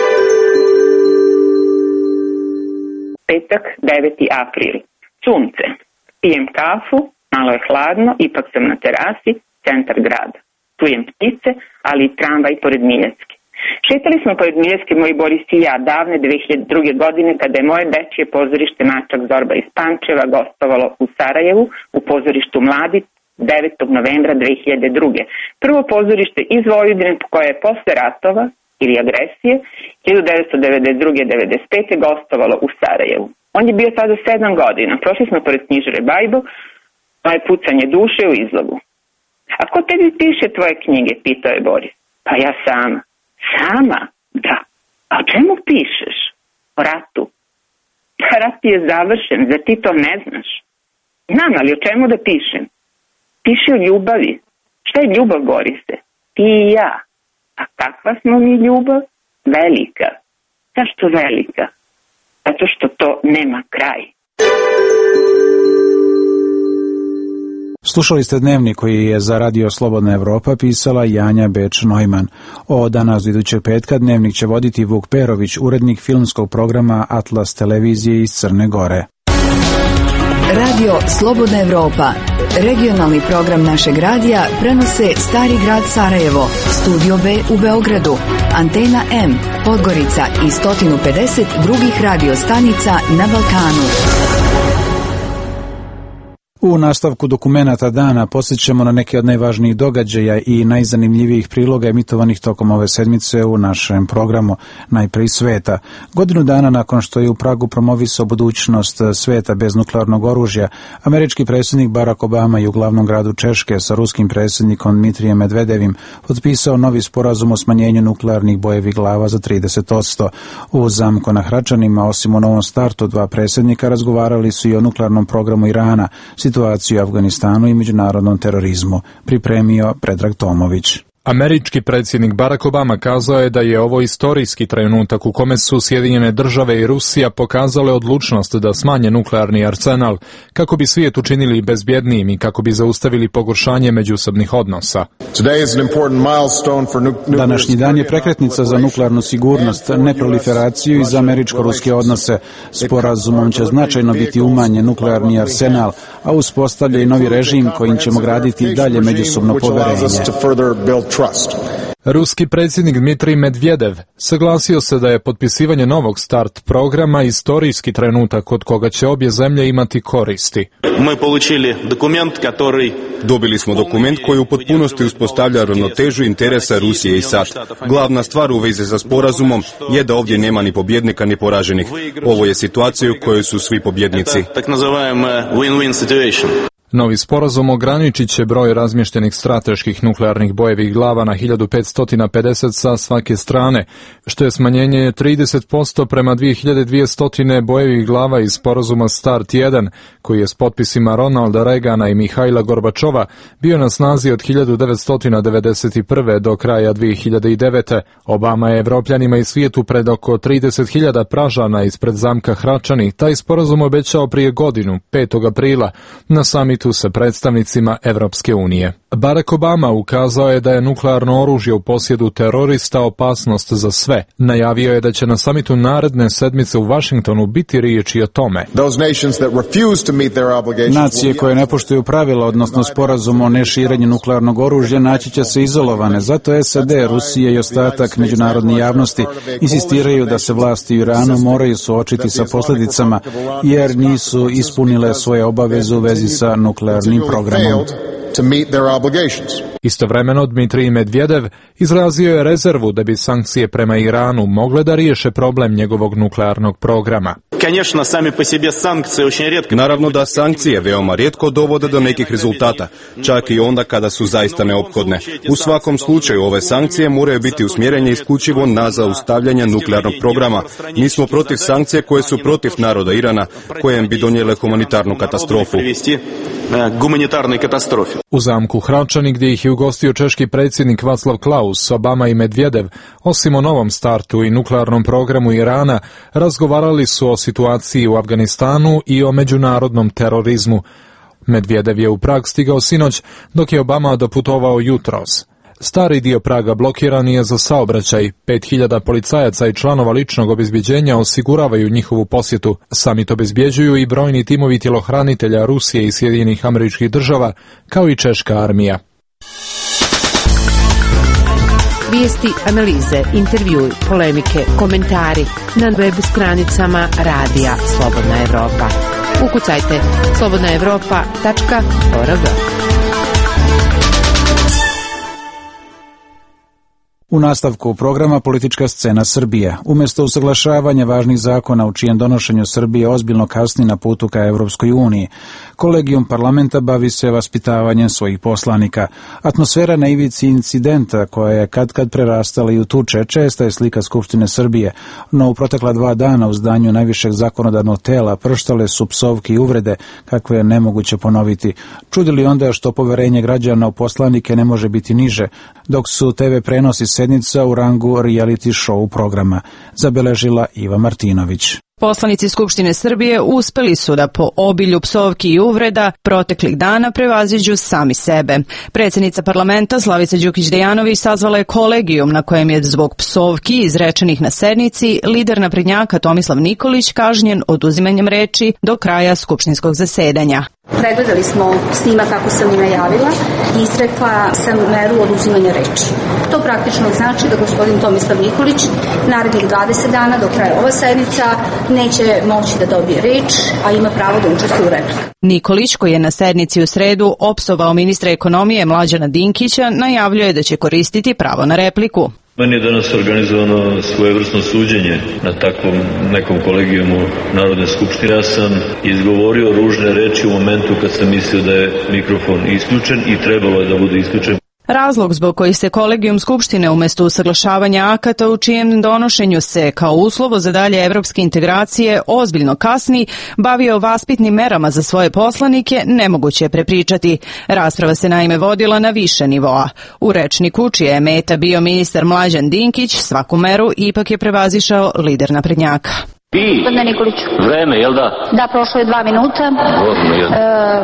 Petak, 9. april. Sunce. Pijem kafu, malo je hladno, ipak sam na terasi, centar grada. Čujem ptice, ali i tramvaj pored Miljacke. Šetali smo pored Miljacke, moji Boris i ja, davne 2002. godine, kada je moje dečije pozorište Mačak Zorba iz Pančeva gostovalo u Sarajevu, u pozorištu Mladi, 9. novembra 2002. Prvo pozorište iz Vojvodine koje je posle ratova ili agresije 1992-1995. gostovalo u Sarajevu. On je bio tada 7 godina. Prošli smo pored knjižare Bajbo, moje pucanje duše u izlogu. A ko tebi piše tvoje knjige, pitao je Boris. Pa ja sama. Sama? Da. A o čemu pišeš? O ratu. Pa rat je završen, zar ti to ne znaš? Znam, ali o čemu da pišem? Piši o ljubavi. Šta je ljubav, Borise? Ti i ja. A kakva smo mi ljubav? Velika. Zašto velika? Zato što to nema kraj. Slušali ste dnevnik koji je za Radio Slobodna Evropa pisala Janja Beč-Neumann. O danas idućeg petka dnevnik će voditi Vuk Perović, urednik filmskog programa Atlas televizije iz Crne Gore. Radio Slobodna Evropa. Regionalni program našeg radija prenose Stari grad Sarajevo, Studio B u Beogradu, Antena M, Podgorica i 150 drugih radio stanica na Balkanu. U nastavku dokumenata dana posjećamo na neke od najvažnijih događaja i najzanimljivijih priloga emitovanih tokom ove sedmice u našem programu Najprej sveta. Godinu dana nakon što je u Pragu promovisao budućnost sveta bez nuklearnog oružja, američki predsjednik Barack Obama je u glavnom gradu Češke sa ruskim predsjednikom Dmitrijem Medvedevim potpisao novi sporazum o smanjenju nuklearnih bojevih glava za 30%. U zamku na Hračanima, osim o novom startu, dva predsjednika razgovarali su i o nuklearnom programu Irana, situaciju u Afganistanu i međunarodnom terorizmu, pripremio Predrag Tomović. Američki predsjednik Barack Obama kazao je da je ovo istorijski trenutak u kome su Sjedinjene države i Rusija pokazale odlučnost da smanje nuklearni arsenal kako bi svijet učinili bezbjednijim i kako bi zaustavili pogoršanje međusobnih odnosa. Današnji dan je prekretnica za nuklearnu sigurnost, neproliferaciju i za američko-ruske odnose. Sporazumom će značajno biti umanjen nuklearni arsenal, a uspostavlja i novi režim kojim ćemo graditi i dalje međusobno poverenje. Ruski predsjednik Dmitrij Medvedev saglasio se da je potpisivanje novog start programa istorijski trenutak od koga će obje zemlje imati koristi. Dobili smo dokument koji u potpunosti uspostavlja ravnotežu interesa Rusije i SAD. Glavna stvar u vezi sa sporazumom je da ovdje nema ni pobjednika ni poraženih. Ovo je situacija u kojoj su svi pobjednici. Novi sporazum ograničit će broj razmještenih strateških nuklearnih bojevih glava na 1550 sa svake strane, što je smanjenje 30% prema 2200 bojevih glava iz sporazuma START 1, koji je s potpisima Ronalda Reagana i Mihajla Gorbačova bio na snazi od 1991. do kraja 2009. Obama je Evropljanima i svijetu pred oko 30.000 Pražana ispred zamka Hračani taj sporazum obećao prije godinu, 5. aprila, na samitu sa predstavnicima Evropske unije. Barack Obama ukazao je da je nuklearno oružje u posjedu terorista opasnost za sve. Najavio je da će na samitu naredne sedmice u Vašingtonu biti riječi o tome. Nacije koje ne poštuju pravila, odnosno sporazum o neširenju nuklearnog oružja, naći će se izolovane. Zato SAD, Rusija i ostatak međunarodne javnosti insistiraju da se vlasti u Iranu moraju suočiti sa posljedicama, jer nisu ispunile svoje obaveze u vezi sa nuklearnim programom. Istovremeno Dmitrij Medvedev izrazio je rezervu da bi sankcije prema Iranu mogle da riješe problem njegovog nuklearnog programa. Naravno da sankcije veoma rijetko dovode do nekih rezultata, čak i onda kada su zaista neophodne. U svakom slučaju ove sankcije moraju biti usmjerene isključivo na zaustavljanje nuklearnog programa. Mi smo protiv sankcije koje su protiv naroda Irana, kojem bi donijele humanitarnu katastrofu. U zamku Hračani, gdje ih je ugostio češki predsjednik Václav Klaus, Obama i Medvedev, osim o novom startu i nuklearnom programu Irana, razgovarali su o situaciji u Afganistanu i o međunarodnom terorizmu. Medvedev je u Prag stigao sinoć, dok je Obama doputovao jutros. Stari dio Praga blokiran je za saobraćaj. 5000 policajaca i članova ličnog obezbjeđenja osiguravaju njihovu posjetu. Samit obezbjeđuju i brojni timovi tjelohranitelja Rusije i Sjedinjenih Američkih Država, kao i češka armija. Vijesti, analize, intervjui, polemike, komentari na web stranicama Radija Slobodna Evropa. Ukucajte slobodnaevropa.org. U nastavku programa politička scena Srbije. Umjesto usaglašavanja važnih zakona u čijem donošenju Srbije ozbiljno kasni na putu ka Evropskoj uniji, kolegijum parlamenta bavi se vaspitavanjem svojih poslanika. Atmosfera na ivici incidenta, koja je kad prerastala i u tuče, česta je slika Skupštine Srbije, no u protekla 2 dana u zdanju najvišeg zakonodavnog tela prštale su psovke i uvrede kakve je nemoguće ponoviti. Čudili onda što poverenje građana u poslanike ne može biti niže, dok su TV prenosi sednica u rangu reality show programa, zabeležila Iva Martinović. Poslanici Skupštine Srbije uspeli su da po obilju psovki i uvreda proteklih dana prevaziđu sami sebe. Predsjednica parlamenta Slavica Đukić-Dejanović sazvala je kolegijum na kojem je zbog psovki izrečenih na sednici lider naprednjaka Tomislav Nikolić kažnjen oduzimanjem reči do kraja skupštinskog zasedanja. Pregledali smo snimak kako sam i najavila i izrekla sam meru oduzimanja reči. To praktično znači da gospodin Tomislav Nikolić narednih 20 dana do kraja ova sednica neće moći da dobije reč, a ima pravo da učestvuje u repliku. Nikolić, koji je na sednici u sredu opsovao ministra ekonomije Mlađana Dinkića, najavljuje da će koristiti pravo na repliku. Meni je danas organizovano svojevrsno suđenje na takvom nekom kolegijumu Narodne skupštine. Ja sam izgovorio ružne reči u momentu kad sam mislio da je mikrofon isključen i trebalo je da bude isključen. Razlog zbog kojih se kolegijum Skupštine umjesto usaglašavanja akata u čijem donošenju se kao uslovo za dalje evropske integracije ozbiljno kasni, bavio vaspitnim merama za svoje poslanike, nemoguće je prepričati. Rasprava se naime vodila na više nivoa. U rečniku, čija je meta bio ministar Mlađan Dinkić, svaku meru ipak je prevazišao lider naprednjaka. Gospodine Nikoliću. Vreme, jel da? Da, prošlo je 2 minuta. Dobro, jel?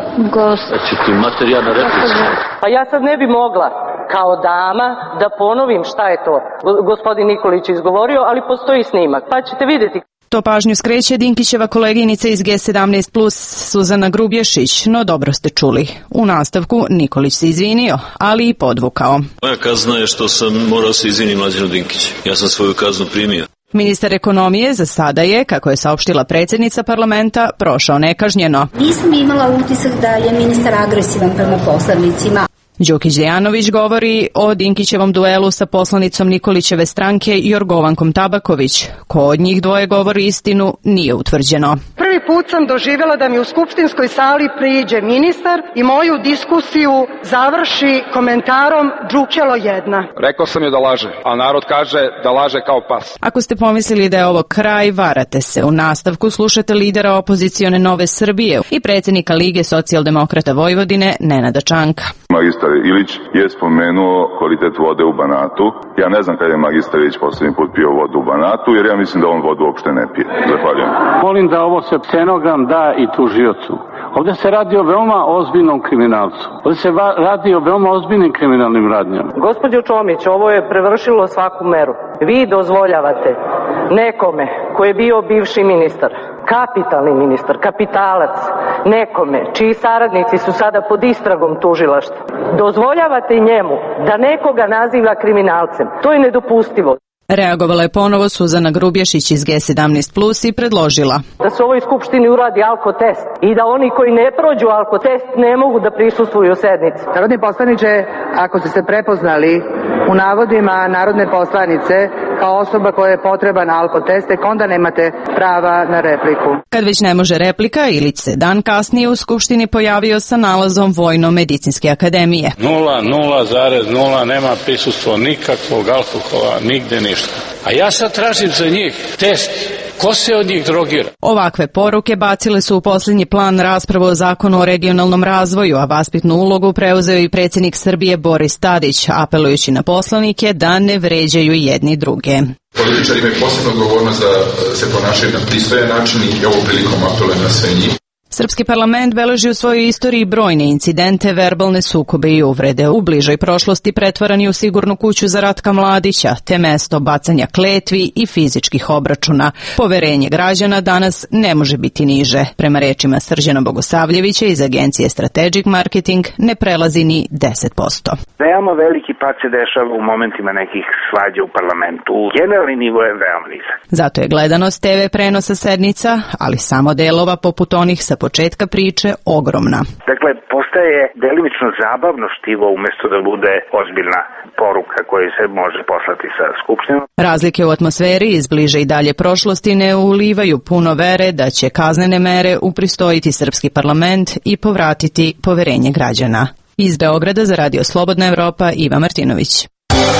Znači ti materijana replika. Pa ja sad ne bi mogla kao dama da ponovim šta je to gospodin Nikolić izgovorio, ali postoji snimak, pa ćete vidjeti. To pažnju skreće Dinkićeva koleginica iz G17+, Suzana Grubješić, no dobro ste čuli. U nastavku Nikolić se izvinio, ali i podvukao. Moja kazna je što sam morao se izviniti Mlađanu Dinkiću. Ja sam svoju kaznu primio. Ministar ekonomije za sada je, kako je saopštila predsjednica parlamenta, prošao nekažnjeno. Nisam imala utisak da je ministar agresivan prema poslanicima. Đukić Dejanović govori o Dinkićevom duelu sa poslanicom Nikolićeve stranke Jorgovankom Tabaković. Ko od njih dvoje govori istinu, nije utvrđeno. Prvi put sam doživjela da mi u skupštinskoj sali priđe ministar i moju diskusiju završi komentarom "Đukćelo jedna". Rekao sam je da laže, a narod kaže da laže kao pas. Ako ste pomislili da je ovo kraj, varate se. U nastavku slušate lidera opozicione Nove Srbije i predsjednika Lige socijaldemokrata Vojvodine Nenada Čanka. Magistar Ilić je spomenuo kvalitet vode u Banatu. Ja ne znam kada je magistar Ilić posljednji put pio vodu u Banatu, jer ja mislim da on vodu uopšte ne pije. Zahvaljujem. Molim da ovo se scenogram da i tužiocu. Ovdje se radi o veoma ozbiljnom kriminalcu. Ovdje se radi o veoma ozbiljnim kriminalnim radnjama. Gospođo Čomić, ovo je prevršilo svaku meru. Vi dozvoljavate nekome ko je bio bivši ministar, kapitalni ministar, kapitalac, nekome čiji saradnici su sada pod istragom tužilaštva. Dozvoljavate njemu da nekoga naziva kriminalcem. To je nedopustivo. Reagovala je ponovo Suzana Grubješić iz G17+ i predložila da se u ovoj skupštini uradi alkotest i da oni koji ne prođu alkotest ne mogu da prisustvuju sednici. Narodni poslaniče, ako ste se prepoznali u navodima narodne poslanice kao osoba koja je potreban alkotest, onda nemate prava na repliku. Kad već ne može replika, Ilić se dan kasnije u skupštini pojavio sa nalazom Vojno-medicinske akademije. 0,0 nema prisustvo nikakvog alkohola, nigde ništa. A ja sad tražim za njih test. Ko se od njih drogira? Ovakve poruke bacile su u posljednji plan raspravu o zakonu o regionalnom razvoju, a vaspitnu ulogu preuzeo i predsjednik Srbije Boris Tadić, apelujući na poslanike da ne vređaju jedni druge. Političari imaju posebnu odgovornost da se ponašaju na pristojan način i ovom prilikom apelujem na sve njih. Srpski parlament beleži u svojoj istoriji brojne incidente, verbalne sukobe i uvrede. U bližoj prošlosti pretvaran je u sigurnu kuću za Ratka Mladića, te mesto bacanja kletvi i fizičkih obračuna. Poverenje građana danas ne može biti niže. Prema rečima Srđana Bogosavljevića iz agencije Strategic Marketing ne prelazi ni 10%. Veoma veliki pad se dešava u momentima nekih svađa u parlamentu. Generalni nivo je veoma nizak. Zato je gledanost TV prenosa sednica, ali samo delova poput onih sa početka priče ogromna. Dakle, postaje delimično zabavno štivo umjesto da bude ozbiljna poruka koja se može poslati sa skupštinom. Razlike u atmosferi iz bliže i dalje prošlosti ne ulivaju puno vere da će kaznene mere upristojiti srpski parlament i povratiti poverenje građana. Iz Beograda za Radio Slobodna Evropa, Iva Martinović.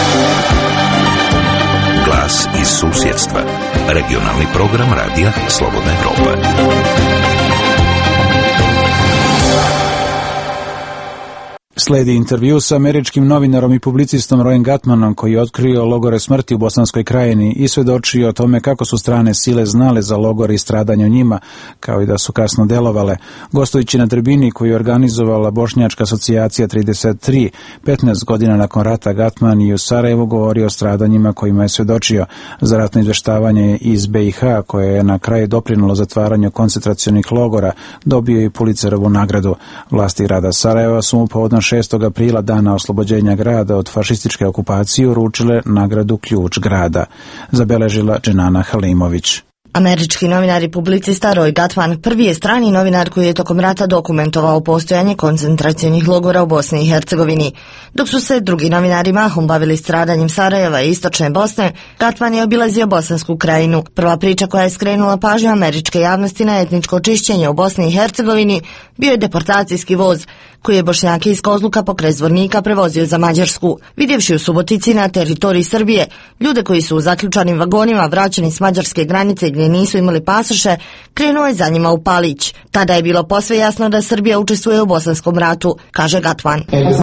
Glas iz susjedstva. Regionalni program Radija Slobodna Evropa. Sledi intervju sa američkim novinarom i publicistom Royem Gatmanom, koji je otkrio logore smrti u Bosanskoj krajini i svedočio o tome kako su strane sile znale za logore i stradanje u njima, kao i da su kasno delovale. Gostujući na tribini koju je organizovala Bošnjačka asocijacija 33, 15 godina nakon rata, Gatman i u Sarajevu govorio o stradanjima kojima je svedočio. Za ratno izveštavanje iz BiH, koje je na kraju doprinulo zatvaranju koncentracionih logora, dobio i Pulitzerovu nagradu. Vlasti grada Sarajeva su mu povodom 6. aprila, dana oslobođenja grada od fašističke okupacije, uručile nagradu Ključ grada, zabeležila Dženana Halimović. Američki novinar i publicista Roy Gatman prvi je strani novinar koji je tokom rata dokumentovao postojanje koncentracionih logora u Bosni i Hercegovini. Dok su se drugi novinari mahom bavili stradanjem Sarajeva i istočne Bosne, Gatman je obilazio Bosansku krajinu. Prva priča koja je skrenula pažnju američke javnosti na etničko čišćenje u Bosni i Hercegovini bio je deportacijski voz koji je Bošnjake iz Kozluka pokraj Zvornika prevozio za Mađarsku. Vidjevši u Subotici na teritoriji Srbije ljude koji su u zaključanim vagonima vraćeni s mađarske granice gdje nisu imali pasoše, krenuo je za njima u Palić. Tada je bilo posve jasno da Srbija učestvuje u Bosanskom ratu, kaže Gatman.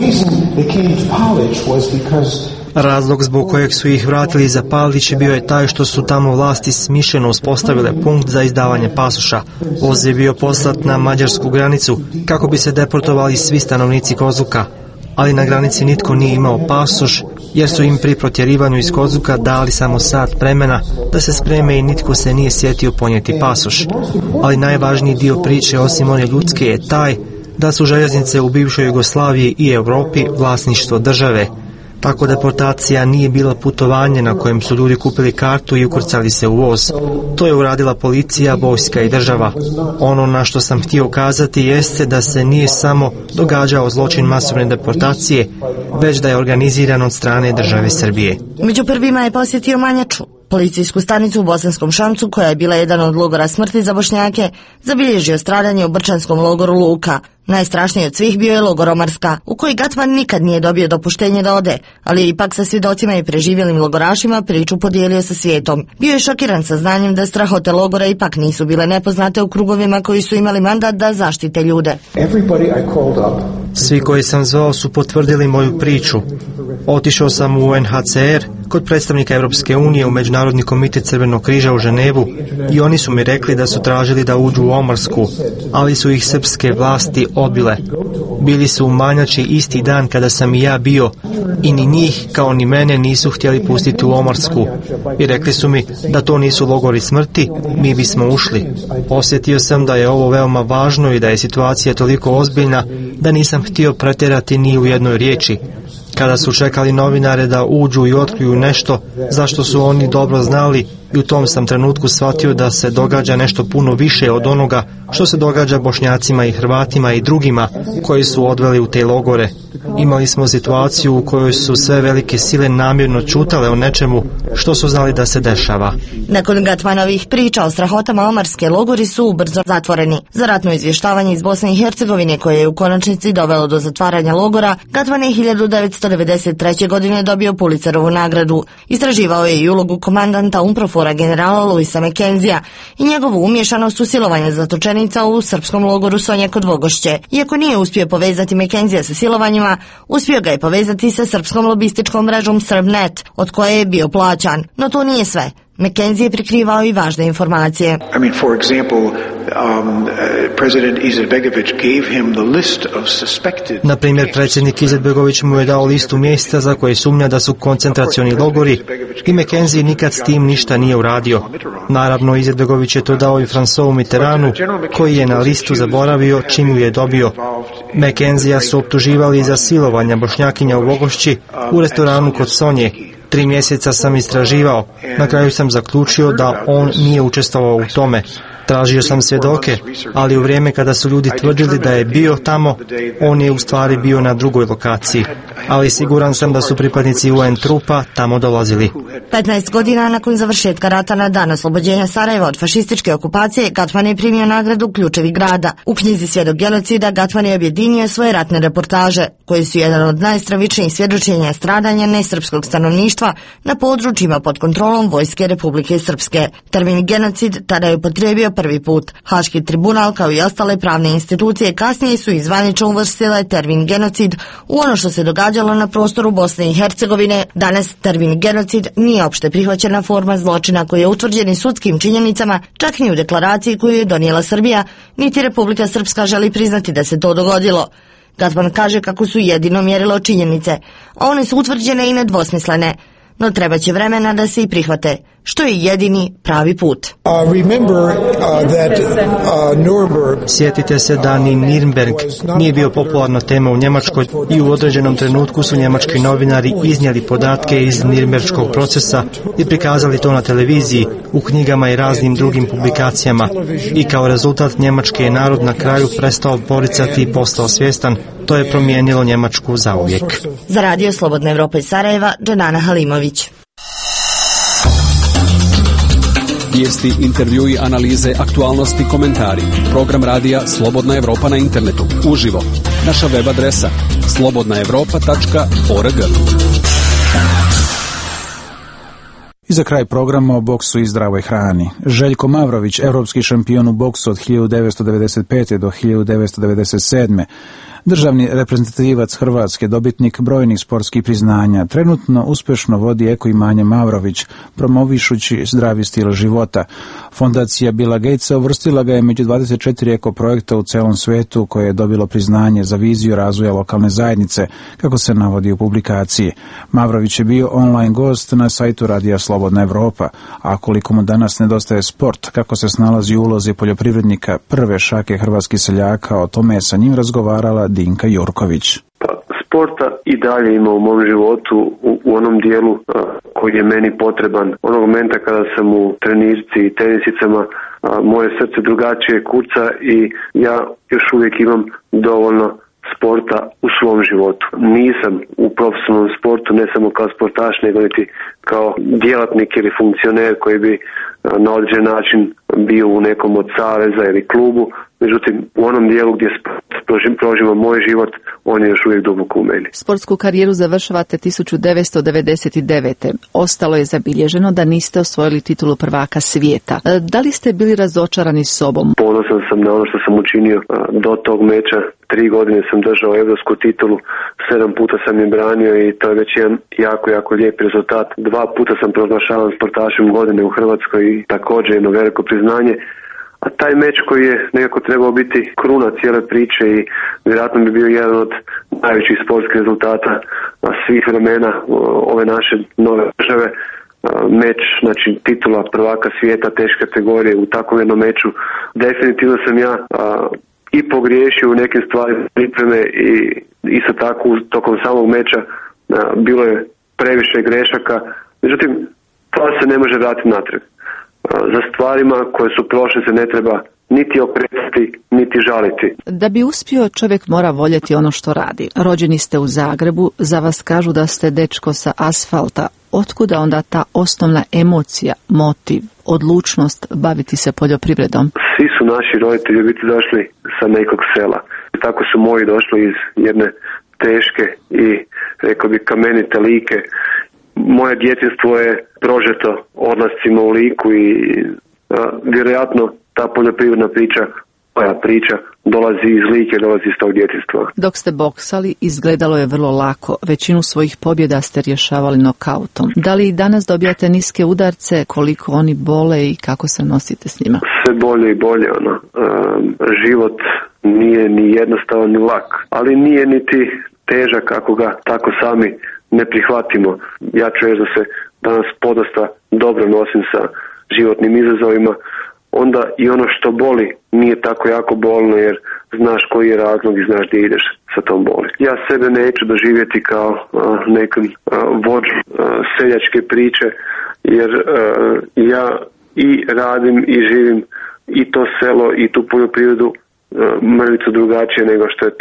Razlog zbog kojeg su ih vratili za Palić bio je taj što su tamo vlasti smišljeno uspostavile punkt za izdavanje pasoša. Voz je bio poslat na mađarsku granicu kako bi se deportovali svi stanovnici Kozluka, ali na granici nitko nije imao pasoš jer su im pri protjerivanju iz Kozluka dali samo sat vremena da se spreme i nitko se nije sjetio ponijeti pasoš. Ali najvažniji dio priče, osim one ljudske, je taj da su željeznice u bivšoj Jugoslaviji i Europi vlasništvo države. Tako deportacija nije bila putovanje na kojem su ljudi kupili kartu i ukrcali se u voz. To je uradila policija, vojska i država. Ono na što sam htio kazati jeste da se nije samo događao zločin masovne deportacije, već da je organiziran od strane države Srbije. Među prvima je posjetio Manjaču, policijsku stanicu u Bosanskom Šamcu, koja je bila jedan od logora smrti za Bošnjake, zabilježio stradanje u Brčanskom logoru Luka. Najstrašniji od svih bio je logor Omarska, u koji Gatman nikad nije dobio dopuštenje da ode, ali je ipak sa svjedocima i preživjelim logorašima priču podijelio sa svijetom. Bio je šokiran sa znanjem da strahote logora ipak nisu bile nepoznate u krugovima koji su imali mandat da zaštite ljude. Svi koji sam zvao su potvrdili moju priču. Otišao sam u UNHCR kod predstavnika Europske unije u Međunarodni komitet Crvenog križa u Ženevu i oni su mi rekli da su tražili da uđu u Omarsku, ali su ih srpske vlasti odbile. Bili su u Manjači isti dan kada sam i ja bio i ni njih kao ni mene nisu htjeli pustiti u Omarsku i rekli su mi da to nisu logori smrti, mi bismo ušli. Osjetio sam da je ovo veoma važno i da je situacija toliko ozbiljna da nisam htio pretjerati ni u jednoj riječi. Kada su čekali novinare da uđu i otkriju nešto zašto su oni dobro znali, i u tom sam trenutku shvatio da se događa nešto puno više od onoga što se događa Bošnjacima i Hrvatima i drugima koji su odveli u te logore. Imali smo situaciju u kojoj su sve velike sile namjerno ćutale o nečemu što su znali da se dešava. Nakon Gatmanovih priča o strahotama Omarske, logori su ubrzo zatvoreni. Za ratno izvještavanje iz Bosne i Hercegovine, koje je u konačnici dovelo do zatvaranja logora, Gatman je 1993. godine dobio Pulitzerovu nagradu. Istraživao je i ulogu komandanta UNPROFOR-a generala Luisa McKenzija i njegovu umješanost u silovanje zatočenica u srpskom logoru Sonje kod Vogošće. Iako nije uspio povezati McKenzija sa silovanjima, uspio ga je povezati sa srpskom lobističkom mrežom Srbnet, od koje je bio plaćan. No to nije sve. McKenzie je prikrivao i važne informacije. Na primjer, predsjednik Izetbegović mu je dao listu mjesta za koje sumnja da su koncentracioni logori i McKenzie nikad s tim ništa nije uradio. Naravno, Izetbegović je to dao i Francoisu Mitterrandu, koji je na listu zaboravio čim ju je dobio. McKenzija su optuživali za silovanja Bošnjakinja u Vogošći u restoranu kod Sonje. 3 mjeseca sam istraživao. Na kraju sam zaključio da on nije učestvovao u tome. Tražio sam svjedoke, ali u vrijeme kada su ljudi tvrdili da je bio tamo, on je u stvari bio na drugoj lokaciji. ali siguran sam da su pripadnici UN trupa tamo dolazili. 15 godina nakon završetka rata na dan oslobođenja Sarajeva od fašističke okupacije, Gatman je primio nagradu Ključevi grada. U knjizi Svjedok genocida Gatman je objedinio svoje ratne reportaže, koje su jedan od najstravičnijih svjedočenja stradanja nesrpskog stanovništva na područjima pod kontrolom Vojske Republike Srpske. Termin genocid tada je upotrijebio prvi put. Haški tribunal kao i ostale pravne institucije kasnije su zvanično uvrstile termin genocid u ono što se događalo na prostoru Bosne i Hercegovine. Danas termin genocid nije opšte prihvaćena forma zločina koji je utvrđen i sudskim činjenicama, čak ni u deklaraciji koju je donijela Srbija, niti Republika Srpska želi priznati da se to dogodilo. Gatman kaže kako su jedino mjerilo činjenice, a one su utvrđene i nedvosmislene, no treba će vremena da se i prihvate, što je jedini pravi put. Sjetite se da ni Nürnberg nije bio popularna tema u Njemačkoj i u određenom trenutku su njemački novinari iznijeli podatke iz Nürnberškog procesa i prikazali to na televiziji, u knjigama i raznim drugim publikacijama. I kao rezultat Njemački je narod na kraju prestao poricati i postao svjestan. To je promijenilo Njemačku zauvijek. Za Radio Slobodna Evropa iz Sarajeva, Dženana Halimović. Vijesti, intervjui, analize, aktualnosti, komentari. Program radija Slobodna Evropa na internetu. Uživo. Naša web adresa slobodnaevropa.org. I za kraj programa o boksu i zdravoj hrani. Željko Mavrović, evropski šampion u boksu od 1995. do 1997. Državni reprezentativac Hrvatske, dobitnik brojnih sportskih priznanja, trenutno uspješno vodi Eko imanje Mavrović, promovišući zdravi stil života. Fondacija Billa Gatesa uvrstila ga je među 24 eko projekta u celom svetu koje je dobilo priznanje za viziju razvoja lokalne zajednice, kako se navodi u publikaciji. Mavrović je bio online gost na sajtu Radija Slobodna Evropa, a koliko mu danas nedostaje sport, kako se snalazi u ulozi poljoprivrednika prve šake hrvatskih seljaka, o tome je sa njim razgovarala Dinka Jurković. Sporta i dalje ima u mom životu u onom dijelu koji je meni potreban. Onog momenta kada sam u trenirci i tenisicama, moje srce drugačije kuca i ja još uvijek imam dovoljno sporta u svom životu. Nisam u profesionalnom sportu ne samo kao sportaš, nego niti kao djelatnik ili funkcioner koji bi na određen način bio u nekom od saveza ili klubu. Međutim, u onom dijelu gdje proživamo moj život, on je još uvijek duboko u meni. Sportsku karijeru završavate 1999. Ostalo je zabilježeno da niste osvojili titulu prvaka svijeta. Da li ste bili razočarani sobom? Ponosan sam na ono što sam učinio do tog meča. 3 godine sam držao evropsku titulu, 7 puta sam je branio i to je već jedan jako lijep rezultat. 2 puta sam proglašavan sportašem godine u Hrvatskoj i također jedno veliko priznanje. A taj meč koji je nekako trebao biti kruna cijele priče i vjerojatno bi bio jedan od najvećih sportskih rezultata svih vremena ove naše nove države. Meč, znači titula prvaka svijeta teške kategorije u takvom jednom meču. Definitivno sam ja i pogriješio u nekim stvarima pripreme i isto tako tokom samog meča bilo je previše grešaka. Međutim, to se ne može vratiti natrag. Za stvarima koje su prošle se ne treba niti okretati, niti žaliti. Da bi uspio, čovjek mora voljeti ono što radi. Rođeni ste u Zagrebu, za vas kažu da ste dečko sa asfalta. Otkuda onda ta osnovna emocija, motiv, odlučnost baviti se poljoprivredom? Svi su naši roditelji biti došli sa nekog sela. Tako su moji došli iz jedne teške i, rekao bi, kamenite Like. Moje djetinjstvo je prožeto odlascima u Liku i vjerojatno ta poljoprivredna priča dolazi iz Like, dolazi iz tog djetinjstva. Dok ste boksali, izgledalo je vrlo lako. Većinu svojih pobjeda ste rješavali nokautom. Da li i danas dobijate niske udarce, koliko oni bole i kako se nosite s njima? Sve bolje i bolje. Život nije ni jednostavan ni lak, ali nije niti težak ako ga tako sami ne prihvatimo. Ja ću reći da se danas podosta dobro nosim sa životnim izazovima. Onda i ono što boli nije tako jako bolno jer znaš koji je razlog i znaš gdje ideš sa tom boli. Ja sebe neću doživjeti kao nekom vođu seljačke priče jer ja i radim i živim i to selo i tu poljoprivredu mrvicu drugačije nego što je to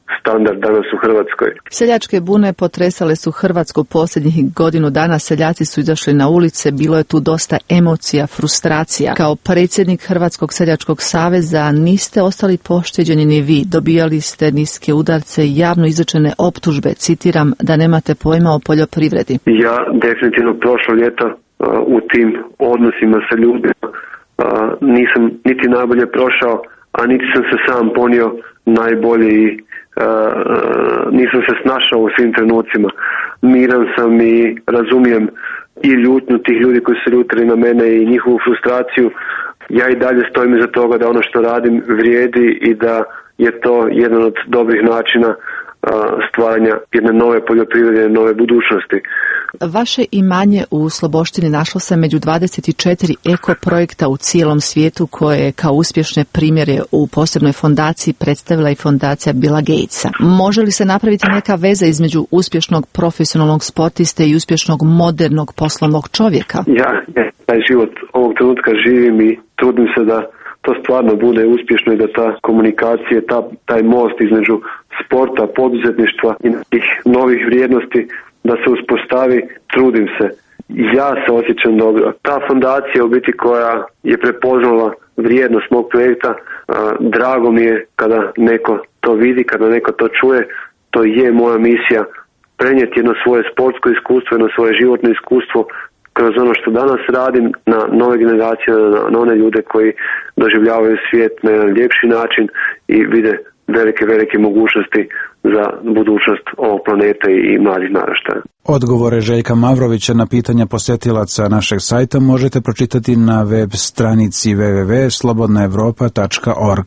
standard danas u Hrvatskoj. Seljačke bune potresale su Hrvatsku posljednjih godinu dana, seljaci su izašli na ulice, bilo je tu dosta emocija, frustracija. Kao predsjednik Hrvatskog seljačkog saveza niste ostali pošteđeni ni vi, dobijali ste niske udarce i javno izrečene optužbe, citiram, da nemate pojma o poljoprivredi. Ja definitivno prošlo ljeto u tim odnosima sa ljudima nisam niti najbolje prošao, a niti sam se sam ponio najbolje i nisam se snašao u svim trenucima. Miran sam i razumijem i ljutnju tih ljudi koji su ljutili na mene i njihovu frustraciju. Ja i dalje stojim iza toga da ono što radim vrijedi i da je to jedan od dobrih načina stvaranja jedne nove poljoprivrede, nove budućnosti. Vaše imanje u Sloboštini našlo se među 24 eko projekta u cijelom svijetu koje kao uspješne primjere u posebnoj fondaciji predstavila i fondacija Billa Gatesa. Može li se napraviti neka veza između uspješnog profesionalnog sportiste i uspješnog modernog poslovnog čovjeka? Ja taj život ovog trenutka živim i trudim se da to stvarno bude uspješno i da ta komunikacija, taj most između sporta, poduzetništva i tih novih vrijednosti da se uspostavi, trudim se. Ja se osjećam dobro. Ta fondacija u biti koja je prepoznala vrijednost mog projekta, drago mi je kada neko to vidi, kada neko to čuje, to je moja misija, prenijeti jedno svoje sportsko iskustvo, jedno svoje životno iskustvo kroz ono što danas radim na nove generacije, na one ljude koji doživljavaju svijet na jedan ljepši način i vide velike mogućnosti za budućnost ovog planeta i mladih naraštaja. Odgovore Željka Mavrovića na pitanja posjetilaca našeg sajta možete pročitati na web stranici www.slobodnaevropa.org.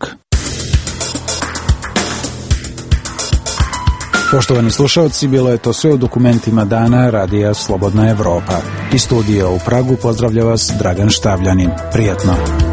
Poštovani slušalci, bilo je to sve u dokumentima dana Radija Slobodna Evropa. Iz studija u Pragu pozdravlja vas Dragan Štavljanin. Prijatno.